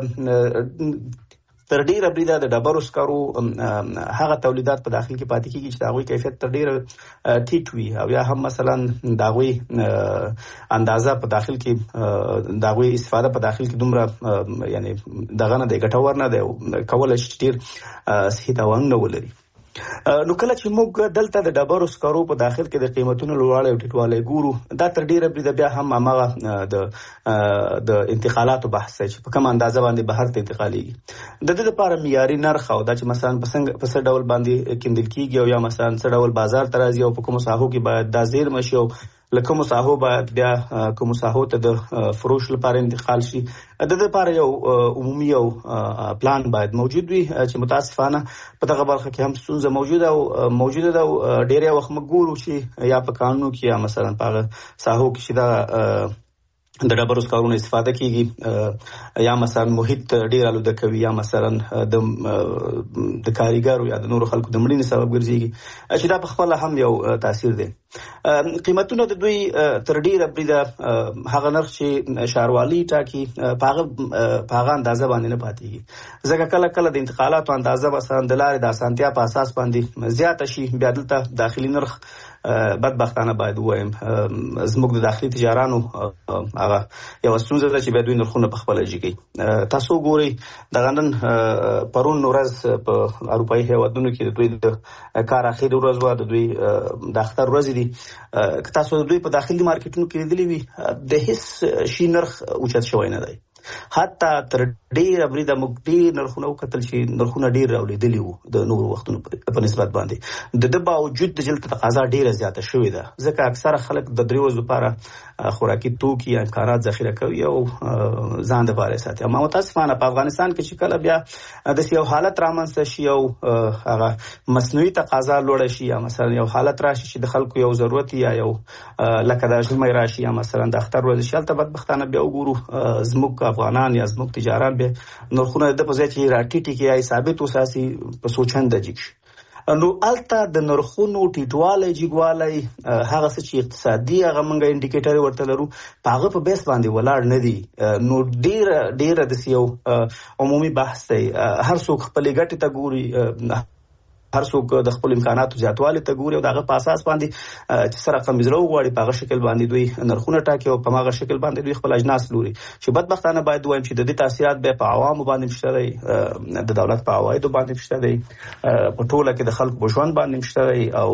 تر ډیره بریده د ډبرو سکرو هغه تولیدات په داخل کې پاتې کېږي چې د هغوی کیفیت تر ډیره ټیټ وي او یا هم مثلا د هغوی اندازه په داخل کې د هغوی استفاده په داخل کې دومره یعنی دغه نه دی، ګټور نه دی، کولی شي ډیر صحي تاوانونه ولري. نو کله چې موږ دلته د ډبرو سکرو په داخل کې د قیمتونو لوړوالی او ټیټوالی ګورو، دا تر ډیره بریده بیا هم هماغه د انتقالاتو بحث دی چې په کوم اندازه باندې بهر ته انتقالیږي. د دې لپاره معیاري نرخ او دا چې مثلا په څه ډول باندې کیندل کېږي او یا مثلا څه ډول بازار ته راځي او په کومو ساحو کې باید دا زیرمه شي او له کومو ساحو باید بیا کومو ساحو ته د فروش لپاره انتقال شي، د دې لپاره یو عمومي یو پلان باید موجود وي چې متاسفانه په دغه برخه کې هم ستونزه موجوده ده او ډېری وخت موږ ګورو چې یا په قانونو کې یا مثلا په هغه ساحو کې چې دا د ډبرو سکرونو استفاده کیږي یا مثلا محیط ډیر آلوده کوي یا مثلا د کاریګرو یا د نورو خلکو د مړینې سبب ګرځي، چې دا په خپل هم یو تاثیر دی. قیمتونه د دوی تر ډیره بریده هغه نرخ چې ښاروالۍ ټاکي په هغه اندازه باندې نه پاتېږي، ځکه کله کله د انتقالاتو اندازه مثلا د لارې د اسانتیا په اساس باندې زیاته شي، بیا دلته داخلي نرخ بدبختانه باید ووایم زموږ د داخلي تجارانو هغه یو ستونزه ده چې بیا دوی نرخونه په خپله جګوي. تاسو ګورئ دغه نن پرون ورځ په اروپایي هیوادونو کې د دوی د کار اخري ورځ وه، د دوی د اختر ورځې دي، که تاسو د دوی په داخلي مارکیټونو کې لیدلي وي د هیڅ شي نرخ اوچت شوی نه دی، حتی تر ډیره بریده موږ ډیر نرخونه وکتل چې نرخونه ډیر راولېدلي وو د نورو وختونو په نسبت باندې، د دې باوجود د جلد تقاضا ډیره زیاته شوې ده، ځکه اکثره خلک د 3 ورځو لپاره خوراکي توکي یا امکانات ذخیره کوي او ځان لپاره ساتي. اما متاسفانه په افغانستان کې چې کله بیا د یو حالت رامنځته شي او هغه مصنوعي تقاضا لوړه شي یا مثلا یو حالت راشي چې د خلکو یو ضرورت یا یو لکه د ژمي راشي یا مثلا د اختر ورځ شي، هلته بدبختانه بیا وګورو زموږ افغانان یا زموږ تجاران به نرخونه د په ځای چې راټیټي کې یا ثابت وساتي په سوچنده جګ شي. نو الته د نرخونو ټیټوالی جګوالی هغه څه چې اقتصادي هغه موږ انډیکیټر ورته لرو په هغه په بیس باندې ولاړ نه دي. نو ډیره داسې یو عمومي بحث دی، هر څوک خپلې ګټې ته ګوري، هر څوک د خپل امکاناتو زیاتوالي ته ګوري او دغه په اساس باندې چې سره رقم زړه وغواړي په هغه شکل باندې دوی نرخونه ټاکي او په هغه شکل باندې دوی خپل اجناس لوري، چې بدبختانه باید وایم چې د دې تاثیرات به په عوامو باندې شته دی، د دولت په عوایدو باندې شته دی، په ټوله کې د خلکو په ژوند باندې شته دی او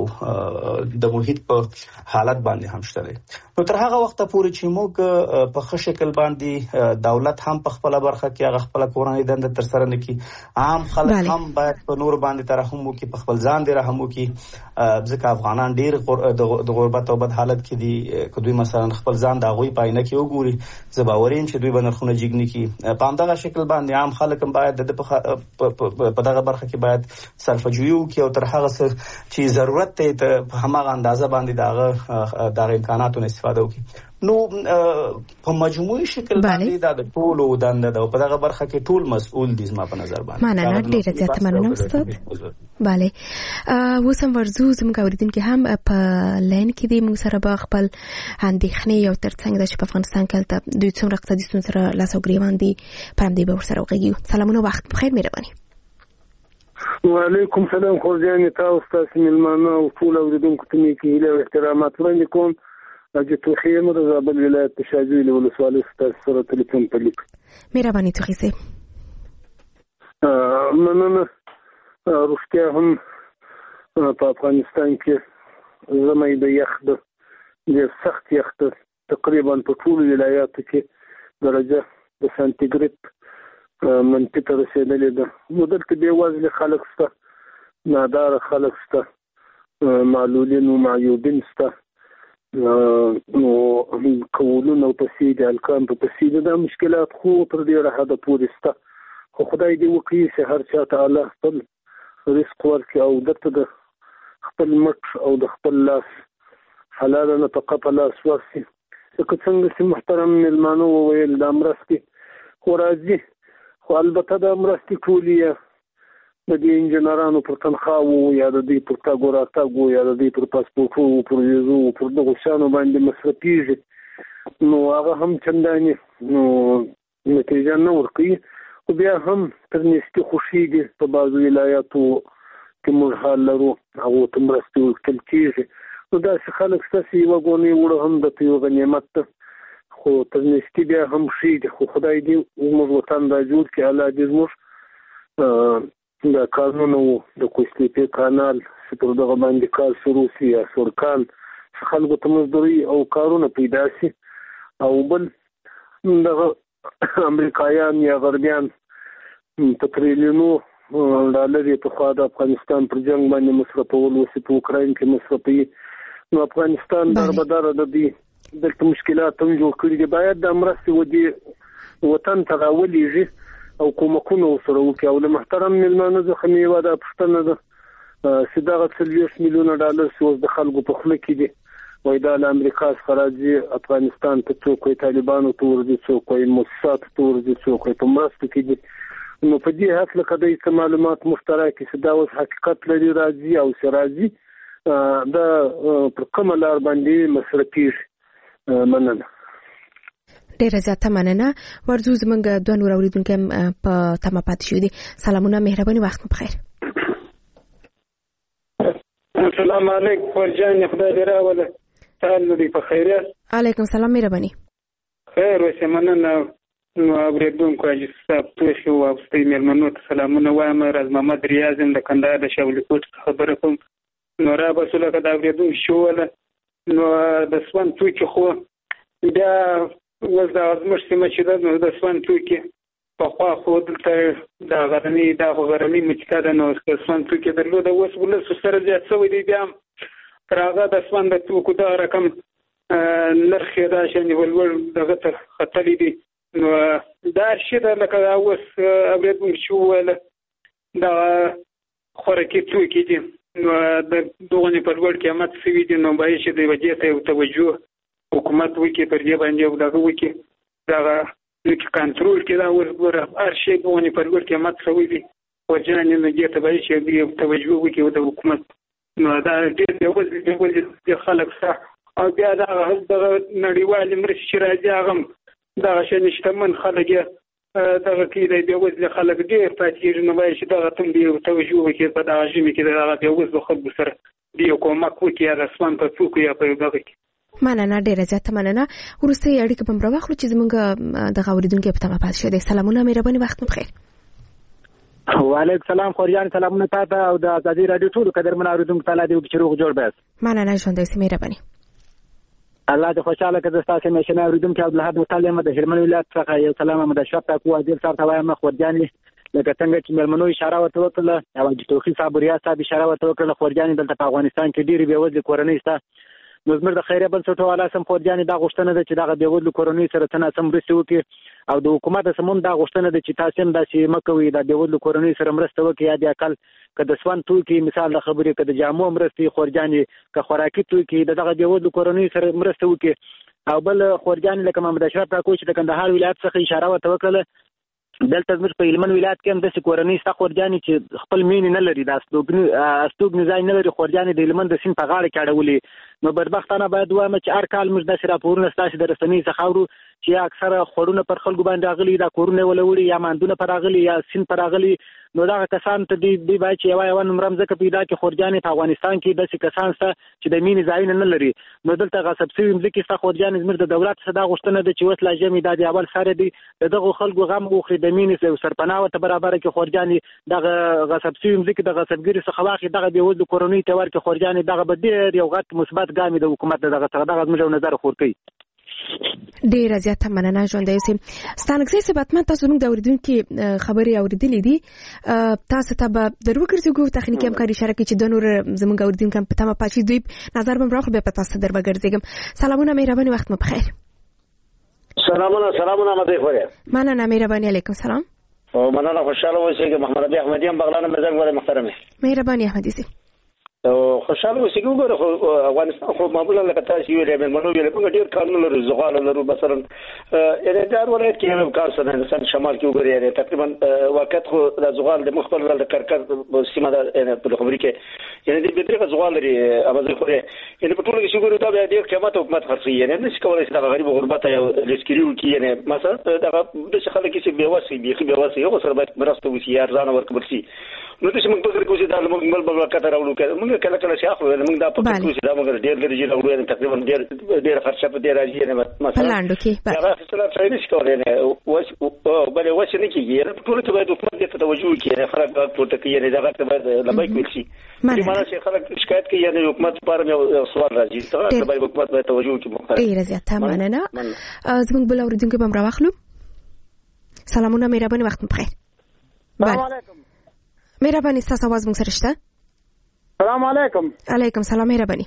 د محیط په حالت باندې هم شته دی. نو تر هغه وخته پورې چې موږ په ښه شکل باندې دولت هم په خپله برخه کې هغه خپله کورنۍ دنده ترسره نه کړي، عام خلک هم باید په نور باندې ترحم وکړي، کې په خپل ځان دی رحم وکړي ځکه افغانان ډیر د غربت او بد حالت کې دي که دوی مثلا خپل ځان د هغوی په عینه کې وګوري زه باوري یم چې دوی به نرخونه جګ نه کړي په همدغه شکل باندې عام خلک هم باید په دغه برخه کې باید صرفه‌جویي وکړي او تر هغه څه چې ضرورت دی په هماغه اندازه باندې دغه امکاناتو نه استفاده وکړي نو په مجموعي شکل باندې دا د ټولو دنده ده او په دغه برخه کې ټول مسؤل دي زما په نظر باندې مننه ډیره زیاته مننه استاد bale اوس هم ورزو زموږ اوریدونکو هم په لاین کې دي موږ سره به خپل اندېښنې او ترڅنګ د افغانستان کې دوی څومره اقتصادي ستونزې سره لاس او ګریوان دي پر همدې به ورسره وغږیږو سلامونه وخت بخیر مهرباني وعلیکم سلام خورجانې تاسو ستاسو مېلمانه او ټول اوریدونکو ته مې هیله او احترامات وړاندې کوم اجي توخیم د زابل ولایت شاجوی له ولسوالۍ ستاسو سره ټلیفون په لیک مهرباني توخیسه مننه روغتیا هم په افغانستان کې زمې د یخ د سخت یخ تقریبا په ټول ولایاتو کې درجه د سانتیګریډ منطقه ته رسیدلې ده نو دلته بې وزله خلک شته نادار خلک شته معلولین او معیوبین شته نو کولونه او تسهیل الکان په تسهیل د مشکلات خو تر دې حده پورې شته خو خدای دې وکړي چې هر چا ته الله خپل رزق ورکړي او دته د خپل مټ او د خپل لاس حلال نه فقط لاس ورسي که څنګه چې محترم مېلمانه وویل د مرستې خو راځي خو البته د مرستې ټولې د دې انجنیرانو پر تنخواهو یا د دې پر تګ راتګ یا د دې پر پاسپورټو پر ویزو پر دغو شیانو باندې مصرفېږي نو هغه هم چندانې نتیجه نه ورکوي خو بیا هم تر نږدې خوښېږي په بعضو ولایاتو کې موږ حال لرو هغو ته مرستې ورکول کېږي نو داسې خلک شته چې یوه ګونۍ وړه هم د یو غنیمت ده خو تر نږدې بیا هم ښېږي خو خدای دې زموږ وطن را جوړ کړي الله دې زموږ د کانونو د کوستیپې کانال چې پر دغه باندې کار شروع شي یا سورکان خلکو ته مزدوري او کارونه پیدا شي او بل دغه امریکایان یا غربیان په تریلیونو ډالر په خوا د افغانستان پر جنگ باندې مصرفول وسي په اوکراین کې مصرفي نو افغانستان دربدار د دې دلته مشکلات هم جوړ کړي دي باید د مرستې ودی وطن ته راولېږي او کومکونه سره وکړي او له محترم مېلمانه څخه مې یوه دا پوښتنه ده چې دغه 40 میلیونه ډالر چې اوس د خلکو په خوله کې دي وایي دا له امریکا څخه راځي افغانستان ته څوک وایي طالبانو ته ورځي څوک وایي موسساتو ته ورځي څوک وایي په مرستو کې دي نو په دې هکله که دوی څه معلومات مشترک چې دا اوس حقیقت لري راځي او چې راځي دا پر کومه لار باندې مصرفېږي مننه ډیره زیاته مننه ورزو زمونږ دوه نور اوریدونکو هم په تمه پاتې شوي دي سلامونه مهرباني وخت مو بخیر السلام علیکم فرجان خدای دې راوله تعال دې په خیر علیکم السلام مهرباني خیر اوسه مننه نو اوریدونکو اجي صاحب توخي او واستي مېلمنو ته سلامونه وایم راز محمد ریاض د کندهار د شاولي کوټ خبره کوم نو را بسوله که دا اوریدونکو شوله نو د سوان توکي خو بیا وز د ازمش سیمه چې ده نو د سوان توکي پخوا خو دلته د غرنۍ مچکا ده نو سوان توکي درلوده اوس ولس سره زیات شوی دی بیا تر هغه د سوان د توکو دغه رقم نرخ یې داسې ولور دغه ته ختلی دی نو دا شی ده لکه اوس اوریدونکو چې وویله دغه خوراکي توکي دي نو د دغه په لوړ قیمت شوي دي نو باید چې د دې ته توجه حکومت وکړي پر دې باندې دغه وکړي دغه کنټرول کړي دا اوس ګوره هر شی دغه په لوړ قیمت شوی دي ورجانې نو دې ته باید چې توجه وکړي د حکومت نو دا ډېر یوازې خلک سه او بیا دغه نړیوالې مرستې چې راځي هغه دغه شتمن خلک یې دغه کې دی بیا اوس خلک ډېر پاتې کېږي نو باید چې دغه ته دې توجه وکړي په دغه ژمي کې دغه بیا اوس د خلکو سره دې کومک وکړي یا د اسمان په څوکو یا په دغه کې مننه ډیره زیاته مننه وروسته اړیکه به مو راوخلو چې زموږ دغه اوریدونکو په تمه پاتې شوي دي سلامونه مهرباني وخت مو بخیر وعلیکم سلام خورجان سلامونه تاسو او د ازادي رادیو ټول قدرمن اوریدونکو تعالی دې چې روغ جوړ بس مننه ژوند دې مهرباني الله دې خوشاله کړي تاسو مې شنه اوریدونکو عبدالحد متعلم د هلمند ولایت څخه یو سلام مده شپ تاسو وادي سره وایم خورجان لکه څنګه چې مېلمنو اشاره ورته وکړه او د توخي صاحب ریاض صاحب اشاره ورته وکړه خورجانې دلته په افغانستان کې ډېرې بېوزلې کورنۍ شته. نو زموږ د خیریه بنسټو والا سم خورجانې دا غوښتنه ده چې دغه بېوزلو کورنۍ سره څه ناڅه مرستې وکړي او د حکومت سمون دا غوښتنه ده چې تاسو هم داسې مه کوئ د بېوزلو کورنۍ سره مرسته وکړي یا د اقل که د سون توکي مثال د خبرې که د جامو مرستې خورجانې که خوراکي توکي دغه بېوزلو کورنۍ سره مرسته وکړي. او بل خورجانې لکه محمد اشرف کاکو چې د کندهار ولایت څخه اشاره ورته وکړله دلته زموږ په هلمند ولایت کې هم داسې کورنۍ شته خورجانې چې خپل مینې نه لري د استوګنې ځای نه لري خورجانې د هلمند د سیند په غاړه کې اړولې. نو بدبختانه باید ووایم چې هر کال موږ داسې راپورونه ستاسې د رسنیو څخه اورو چې یا اکثره خوړونه پر خلکو باندې راغلي دا کورونه یې ولوړي یا ماندونه پر راغلي یا سیند پر راغلي. نو دغه کسان ته دوی باید چې یوه نومره مځکه پیدا کړي خورجانې په افغانستان کې داسې کسان شته چې د مینې ځایونه نه لري. نو دلته غصب شوي مځکې شته خورجانې زموږ د دولت څخه دا غوښتنه ده چې اوس لا ژمي دا د اول سره دی د دغو خلکو غم وخوري د مینې سرپناه ورته برابره کړي خورجانې دغه غصب شوي مځکې د غصبګیري څخه واخلي دغه بېوزلو کورنیو ته ورکړي خورجانې دغه به ډېر یو غټ مثبت ګام د حکومت دغه څخه دغه زموږ نظر خور کوي. ډیره زیاته مننه ژوندی اوسئ. ستانکزی صاحب حتما تاسو موږ د اورېدونکو خبرې اورېدلې دي تاسو ته به در وګرځو تخنیکي همکاري اشاره کوي چې د نور زموږ اورېدونکو په تمه پاتې دوی نظر به راخلو به په تاسو در وګرځم. سلامونه مهرباني وخت مو بخیر. سلامونه مده خوره مننه مهرباني علیکم سلام او مننه خوشاله اوسئ محمد ربيع احمدی هم بغلان مرزا ګوره محترمه مهرباني احمدی سي او خوشاله اوسئ ګوره افغانستان خو معمولا لکه تاسو ویلې مېلمنو ویلې په ډیر کارونه لري زغال لري مثلا اېدار ولایت کې هم کار سره هندستان شمال کې وګورئ تقریبا وخت خو د زغال د مخبل د کرکر سیمه د په خبرې کې یعنی د بدرګه زغال لري اوازه خوره یعنی په ټول کې شګورو ته ډیر قیمت حکومت خرڅي یعنی نشي کولای چې د غریب غربت یا لیسکریو کې یعنی مثلا د خلک چې بیواسي یو سره باید مرسته وشي ارزانه ورکړل شي. نو چې موږ فکر کوو چې دا موږ بل کتر راوړو موږ کله شي اخلو موږ دا فکر کوو چې دا موږ ډېر درجه راوړو تقریبا ډېر خرچه په دې راځي نه مثلا لاندو کې دا څه څه نشي کولای نه بل وڅ نه کیږي ټول ته باید حکومت ته توجه وکړي خلک پورته کوي نه دا باید لبای کوي شي معنا چې خلک شکایت کوي نه حکومت لپاره یو سوال راځي ته باید حکومت باید توجه وکړي. ډېر زیاته مننه. زموږ بل اوریدونکو به راوخلو. سلامونه مهرباني وخت مو بخیر. السلام علیکم. مهرباني تاسو आवाज مونږ سره شته. السلام علیکم. علیکم سلام مهرباني.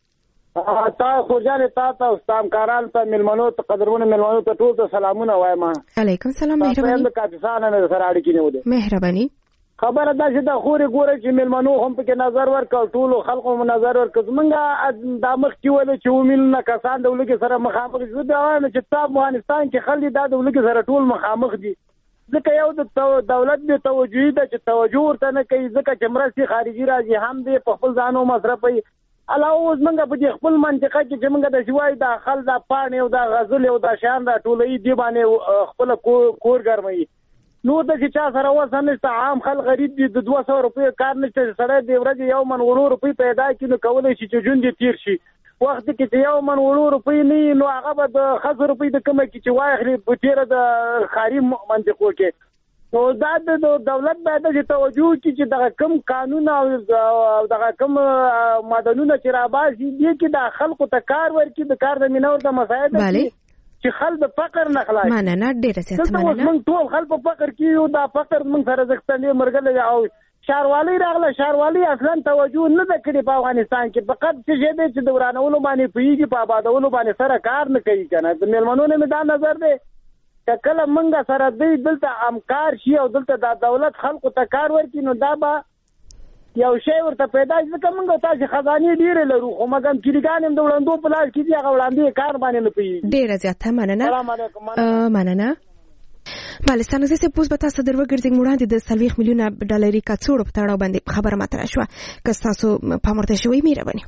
تا خورجانې تا استاد کاران ته ملمنو ته قدرونه ملمنو ته ټول ته سلامونه وایم. علیکم سلام مهرباني. تاسو پاکستان نه سره اړیکې نه ودی. مهرباني. خبره ده چې د خوري ګوره چې ملمنو هم په کې نظر ورکړ ټول خلکو هم نظر ورکړ زمونږه د مخ کې ول چې ومنه کسان د ولګي سره مخامخ شو دا چې تاسو افغانستان کې خلک د ولګي سره ټول مخامخ دي ځکه یو د دولت به توجه ده چې توجه ورته نه کوي ځکه چې مرستې خارجي راځي هم دې په خپل ځانو مصرفي علاوه اوس موږ په دې خپل منطقه کې چې موږ د شوای د خل د پاڼې او د غزل او د شان د ټولې دی باندې خپل کور ګرمي نور د چې چا سره وسنه عام خلک غریب دي د 200 روپۍ کار نشته سره دی ورځ یو من ورو روپۍ پیدا کینو کولای شي چې جون دي تیر شي وخت کې چې یو من ورو روپۍ نه نو هغه به د خزر روپۍ د کومه کې چې واخلي په تیر د خاري منطقو کې نو دا د دولت باید چې توجه وکړي چې دغه کم قانون او دغه کم مدنونه چې راباسي دي کې د خلکو ته کار ورکړي د کار د مینور د مسایل چې خلک د فقر نه خلاص مننه ډیره زیاته مننه موږ ټول خلک په فقر کې یو دا فقر موږ سره ځکتلې مرګل او شاروالي راغله شاروالي اصلا توجه نه کړي په افغانستان کې فقط چې د ورانولو باندې پیږي په آبادولو باندې سره کار نه کوي کنه د ملمنو نه دا نظر دی کله منګه سره دی دلته امکار شي او دلته د دولت خلکو ته کار ورکړي نو دا به یو شی ورته پیدا ځکه موږ تاسو خزانه ډیره لرو خو مګم کلیګان هم د وړاندو په لاس کې دی هغه وړاندې کار باندې نه پیږي ډیره زیاته مننه مننه مالستان زه سه پوس به تاسو درو ګرځي وړاندې د 30 میلیونه ډالري کڅوړو په تړاو باندې خبره ماته شو که تاسو په مرته شوي مهرباني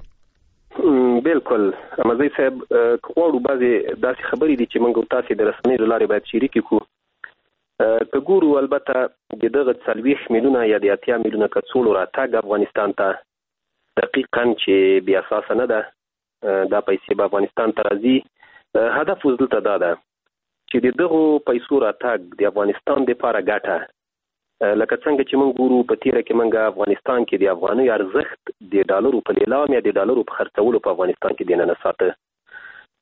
بالکل مزي صاحب کوړو بعضي داسې خبرې دي چې موږ تاسو د رسنۍ لارې باید شریک کړو کګورو البته دغه 30 میلیونه یا د 80 میلیونه کڅوړو راتګ افغانستان ته دقیقاً چې بیا اساس نه ده دا پیسې به افغانستان ته راځي هدف وزلته دا ده چې دغه پیسو راتګ د افغانستان لپاره ګټه لکه څنګه چې موږ ګورو په تیره کې موږ افغانستان کې د افغاني ارزښت د ډالرو په لیلام یا د ډالرو په خرڅولو په افغانستان کې دینه نه ساته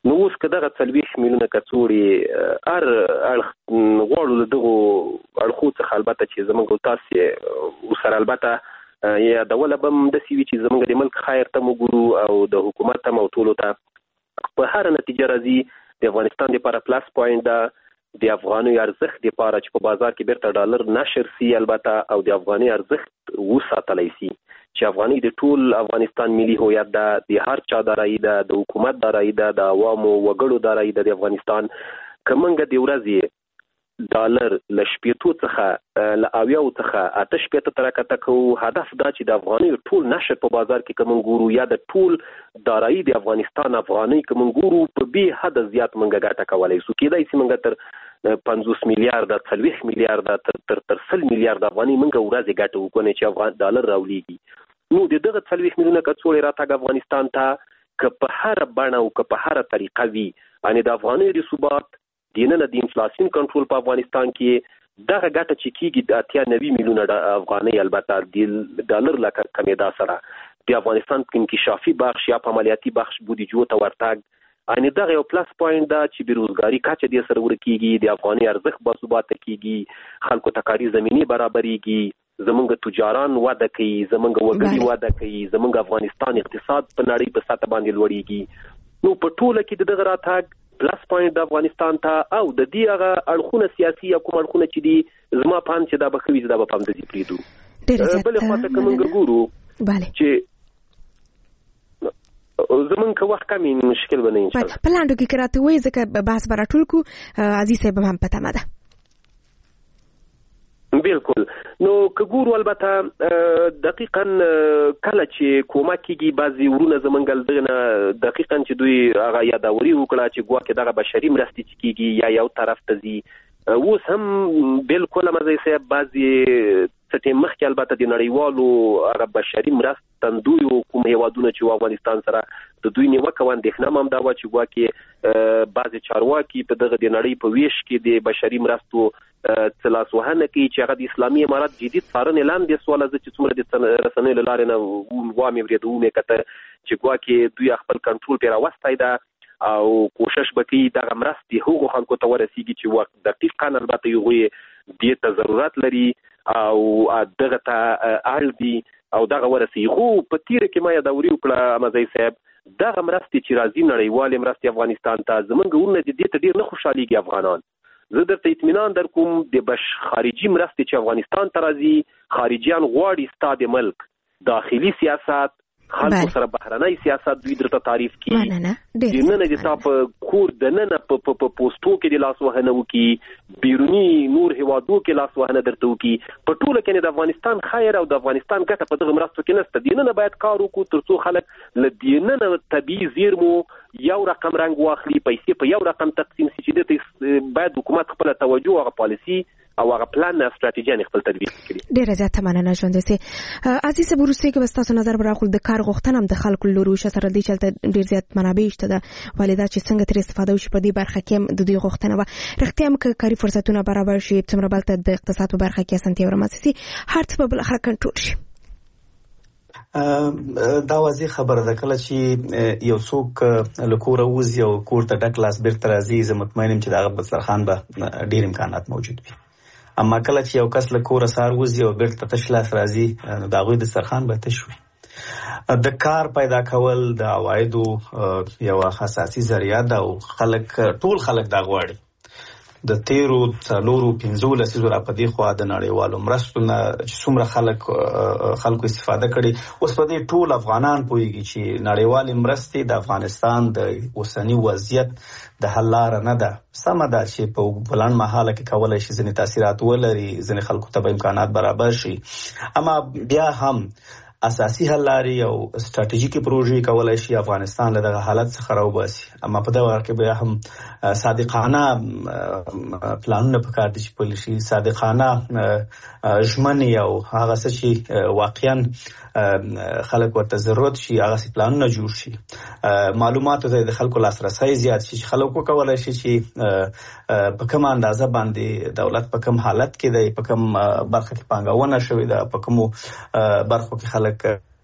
نو اوس که دغه 40 میلیونه کڅوړې هر غواړو دغه اړخو څخه البته چې زمونږ تاسو سره البته یادوله به هم داسې وي چې زمونږ د ملک خیر ته وګورو او د حکومت ته او ټولو ته په هر نتیجه راځي د افغانستان لپاره پلاس پوینټ ده د افغاني ارزښت لپاره چې په بازار کې بیرته ډالر نشر سي البته او د افغاني ارزښت وساتلی سي چې افغاني د ټول افغانستان ملي هویت ده د هر چا دارایی ده د حکومت دارایی ده د عوامو وګړو دارایی ده د افغانستان که موږ د ورځې ډالر له 80 څخه له 90 څخه 88 تر راکته کوو هدف دا چې د افغاني ټول نشر په بازار کې کوم ګورو یا د ټول دارایی د افغانستان افغاني کوم ګورو په به حد زیات منګه ګټه کولای سو کېدای سي منګه تر 50 میلیارډ 40 میلیارډ تر 100 میلیارډ افغاني منګه ورځ ګټه وکړي چې افغان ډالر راولېږي نو د دغه 40 میلیونه کڅوړې راتګ افغانستان ته که په هر بڼه او که په هر طریقه وي ان د افغاني د ثبات دینه د انفلیشن کنټرول په افغانستان کې دغه ګټه چې کیږي د 90 میلیونه افغاني البته د ډالر لکه کمیدا سره د افغانستان کې انکشافي بخش یا عملیاتي بخش بودیجو ته ورتګ ان دغه یو پلاس پوینټ دا چې بیروزګاری کچه د سره ورکیږي د افغاني ارزښت با ثبات کیږي خلکو ته کاري زميني برابرېږي زمونږ تجاران وده کوي زمونږ وګړي وده کوي زمونږ افغانستان اقتصاد په نړۍ په سطح باندې لوړیږي نو په ټوله کې دغه راتګ پلاس پوینټ د افغانستان ته او د دې هغه اړخونه سیاسي یا کوم اړخونه چې دي زما پام چې دا به خوي دا به پام د دې پریدو بل خواته کومنګ ګورو چې زمون که وخت کمی مشکل بنه ان شاء الله په لاندو کې کراته وای ځکه بحث براټول کو عزیز صاحب هم پته مده بالکل نو کګورو البته دقیقاً کله چې کومه کیږي بعضی ورونه زمونږ دغه دقیقاً چې دوی هغه یادوري وکړه چې ګواکې دغه بشري مرستې کیږي یا یو طرف ته ځي اوس هم بالکل مزه صاحب بعضی ستې مخکې البته د نړیوالو هغه بشري مرستندوی کوم هیوادونه چې افغانستان سره د دوی نیوکه واندېښنه هم دا و چې ګواکې بعضی چارواکي په دغه د نړۍ په ویش کې د بشري مرستو څلاس وهنه کې چې هغه د اسلامي امارات جدي څارنې لاندې سواله چې څومره د رسنیو لارې نه وامې ورېدو مې کته چې ګواکې دوی خپل کنټرول پرې راوستی ده او کوشش وکړي دغه مرستې هغو خلکو ته ورسیږي چې وخت دقیقاً البته هغوی دې ته ضرورت لري او دغه ته اړ دي او دغه ورسیږي خو په تیره کې ما یادوري وکړه مزی صاحب دغه مرستې چې راځي نړیوالې مرستې افغانستان ته زمونږ ورونه دې ته ډېر نه خوشحالېږي افغانان زه درته اطمینان در کوم د خارجي مرستې چې افغانستان ته راځي خارجيان غواړي ستا د ملک داخلي سیاست خلکو سره بهرنۍ سیاست دوی درته تعریف کړي د نن د تاسو کور د نن په پوسټو کې د لاس وهنه وکي بیرونی نور هوادو کې لاس وهنه درته وکي په ټوله کې د افغانستان خیر او د افغانستان ګټه په دغه مرستو کې نشته د نن باید کار وکړو ترڅو خلک ل د نن طبيعي زیرمو یو رقم رنگ واخلي پیسې په یو رقم تقسیم شي چې باید حکومت خپل توجه او پالیسی او هغه پلان او ستراتیژي خپل تطبیق کړي ډیره زیاته مننه ژوند سي عزیز بروسي کې بس تاسو نظر براخل د کار غوښتنه هم د خلکو لوري سره دی چې ډیر زیات منابع شته د والدا چې څنګه تر استفاده وشي په دې برخه کې د دوی غوښتنه و رښتیا هم کاري فرصتونه برابر شي څومره بلته د اقتصاد په برخه کې اسانتیا ورمسي هر څه په بل کنټرول شي دا واضح خبره ده کله چې یو څوک لکوره وزي او کور ته ډک لاس بیرته راځي زه مطمئنم چې دا بسترخوان به ډیر امکانات موجود وي اما کله چې یو کس لکوره سار وزي او بیرته تش لاس راځي دا غوي د سرخان به تش وي د کار پیدا کول د عوایدو یو اساسي ذریعہ ده او ټول خلک دا غواړي د تیرو څلورو 15 لسیزو په دې خوا د نړیوالو مرستو نه څومره خلکو استفاده کړي اوس په دې ټول افغانان پوهیږي چې نړیوالې مرستې د افغانستان د اوسنی وضعیت د حل لار نه ده سمه ده چې په بلند مهاله کې کولای شي ځینې تاثیرات ولري ځینې خلکو ته امکانات برابر شي اما بیا هم اساسي حل لارې او ستراتیژیکي پروژې کولای شي افغانستان له دغه حالت څخه راوباسي اما په دغه کې بیا هم صادقانه پلانونه پکار دي چې پولیسي صادقانه ژمنې او هغه څه چې واقعا خلک ورته ضرورت شي هغه پلانونه جوړ شي معلوماتو ته د خلکو لاسرسي زیات شي خلکو کولای شي چې په کومه اندازه باندې دولت په کوم حالت کې دی په کوم برخه کې پانګونه شوې ده په کوم برخو کې خلک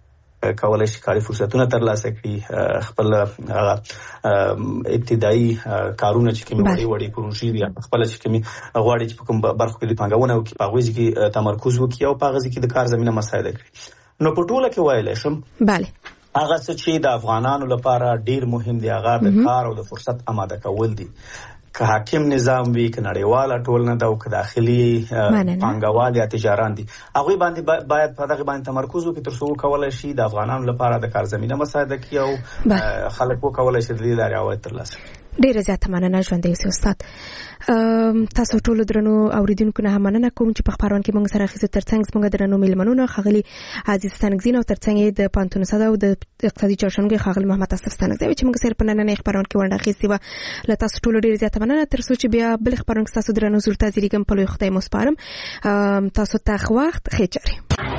کولای شي کاري فرصتونه ترلاسه کړي، خپل ابتدایي کارونه چې کوم وړي پروژې دي خپل چې کوم غواړي چې په کوم برخو کې پانګونه وکړي په غوږی کې تمرکز وکړي او په غوږی کې د کار زمينه مساعده کړي. نو په ټوله کې وایلی شم bale هغه څه چې د افغانانو لپاره ډیر مهم دی هغه د کار او د فرصت آماده کول دي. که حاکم نظام وي که نړیواله ټولنه ده او که داخلي پانګوال یا تجاران دي هغوی باندې باید په دغه باندې تمرکز وکړي تر څو وکولای شي د افغانانو لپاره د کار زمینه مساعده کړي او خلک وکولای شي د دې لارې عواید ترلاسه کړي. ډیره زیاته مننه ژوندی اوسئ استاد. تاسو ټول درنو اوریدونکو نه مننه کوم چې په خبرونه کې موږ سره اخیستو ترڅنګ موږ درنو میلمنونو خغلی عزیز ستنګزین او ترڅنګ د پانتون صدا او د اقتصادي چارشنګي خغلی محمد اسف ستنګزی چې موږ سره په نننې خبرونه کې ونډه اخیستې و. له تاسو ټول ډیره زیاته مننه. تر څو چې بیا بل خبرونه تاسو درنو زور تازریګم په لوی خدای مو سپارم. تاسو ته وخت خېچري.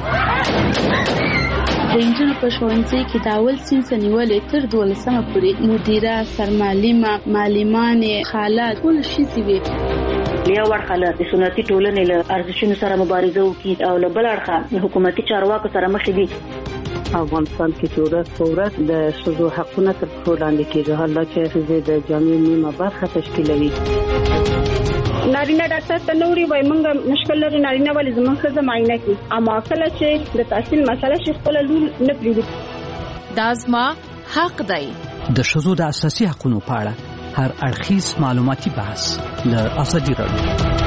د انجن په ښوونځي کې د اول صنف نیولې تر 12مه پورې مدیره، سرمعلمه، معلمانې، خالات ټول شي وي. یو ورخه د سنتي ټولنې له ارزښتونو سره مبارزه وکړي او له بل اړخه حکومتي چارواکو سره مخ دي. افغانستان کې چې ورځ د ښځو حقونه تر پښو لاندې کېږي، حالا چې ښځې د جامعې نیمه برخه تشکیلوي. نارینه ډاکټر ته نوري وای مونږ مشکل لري نارینه ولې زموږ ښځه معاینه کوي، اما کله چې د تحصیل مسله شي خپل لور نه پریږدي. دا زما حق دی. د ښځو د اساسي حقوقو په اړه هر اړخیز معلوماتي بحث د ازادي راډیو.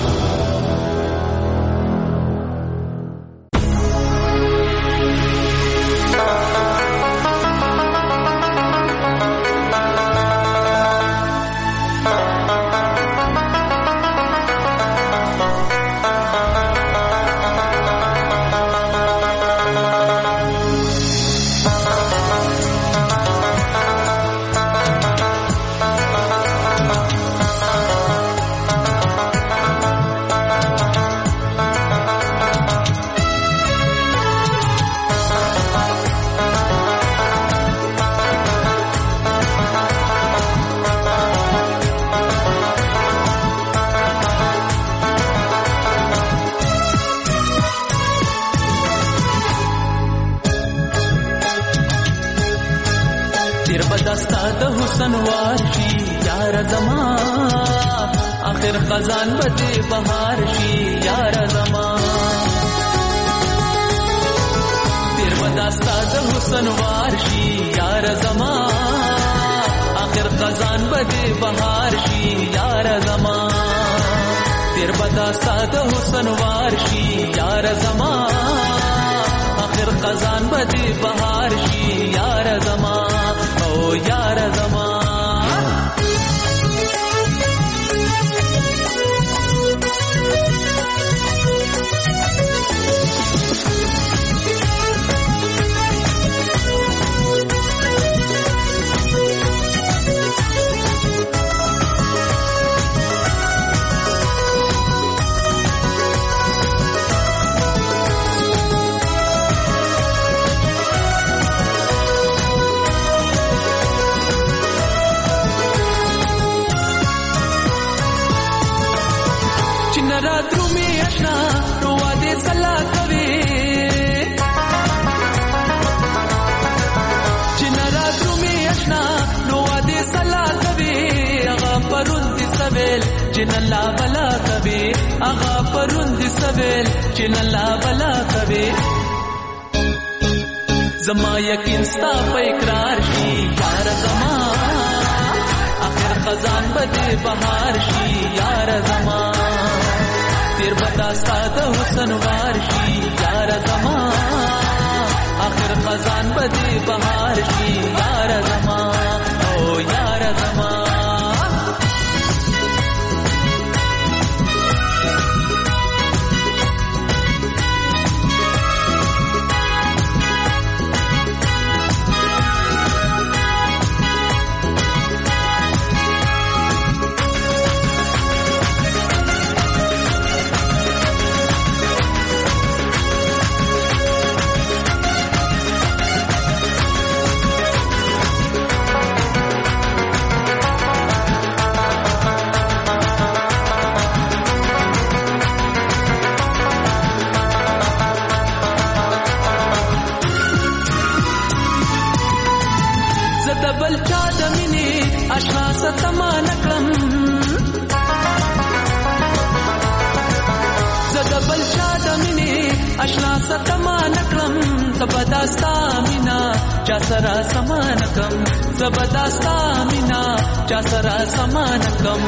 خزان بده بهار شي یار زما تیر بداستا د حسن وار شي یار زما اخر خزان بده بهار شي یار زما تیر بداستا د حسن وار شي یار زما اخر خزان بده بهار شي یار زما او یار زما جنلا بلا کبي اغا پروند سویل جنلا بلا کبي زما یقین ستا په اقرار شي یار زما اخر خزان بده بهار شي یار زما تیر بتا ساده حسن وار شي یار زما اخر خزان بده بهار شي یار زما او یار زما د بل چا د مینې آشنا ستما نکړم زه د بل چا د مینې آشنا ستما نکړم زبرداستا مینا چا سره سمان کم زبرداستا مینا چا سره سمان کم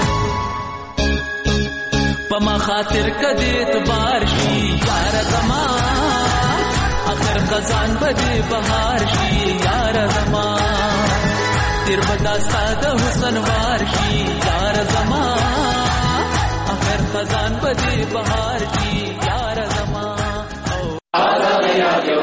پما خاطر کدی اعتبار شي یار زما اخر خزان بده بهار شي یار زما تیر بداستا د حسن وار شي یار زما اخر خزان بده بهار شي یار زما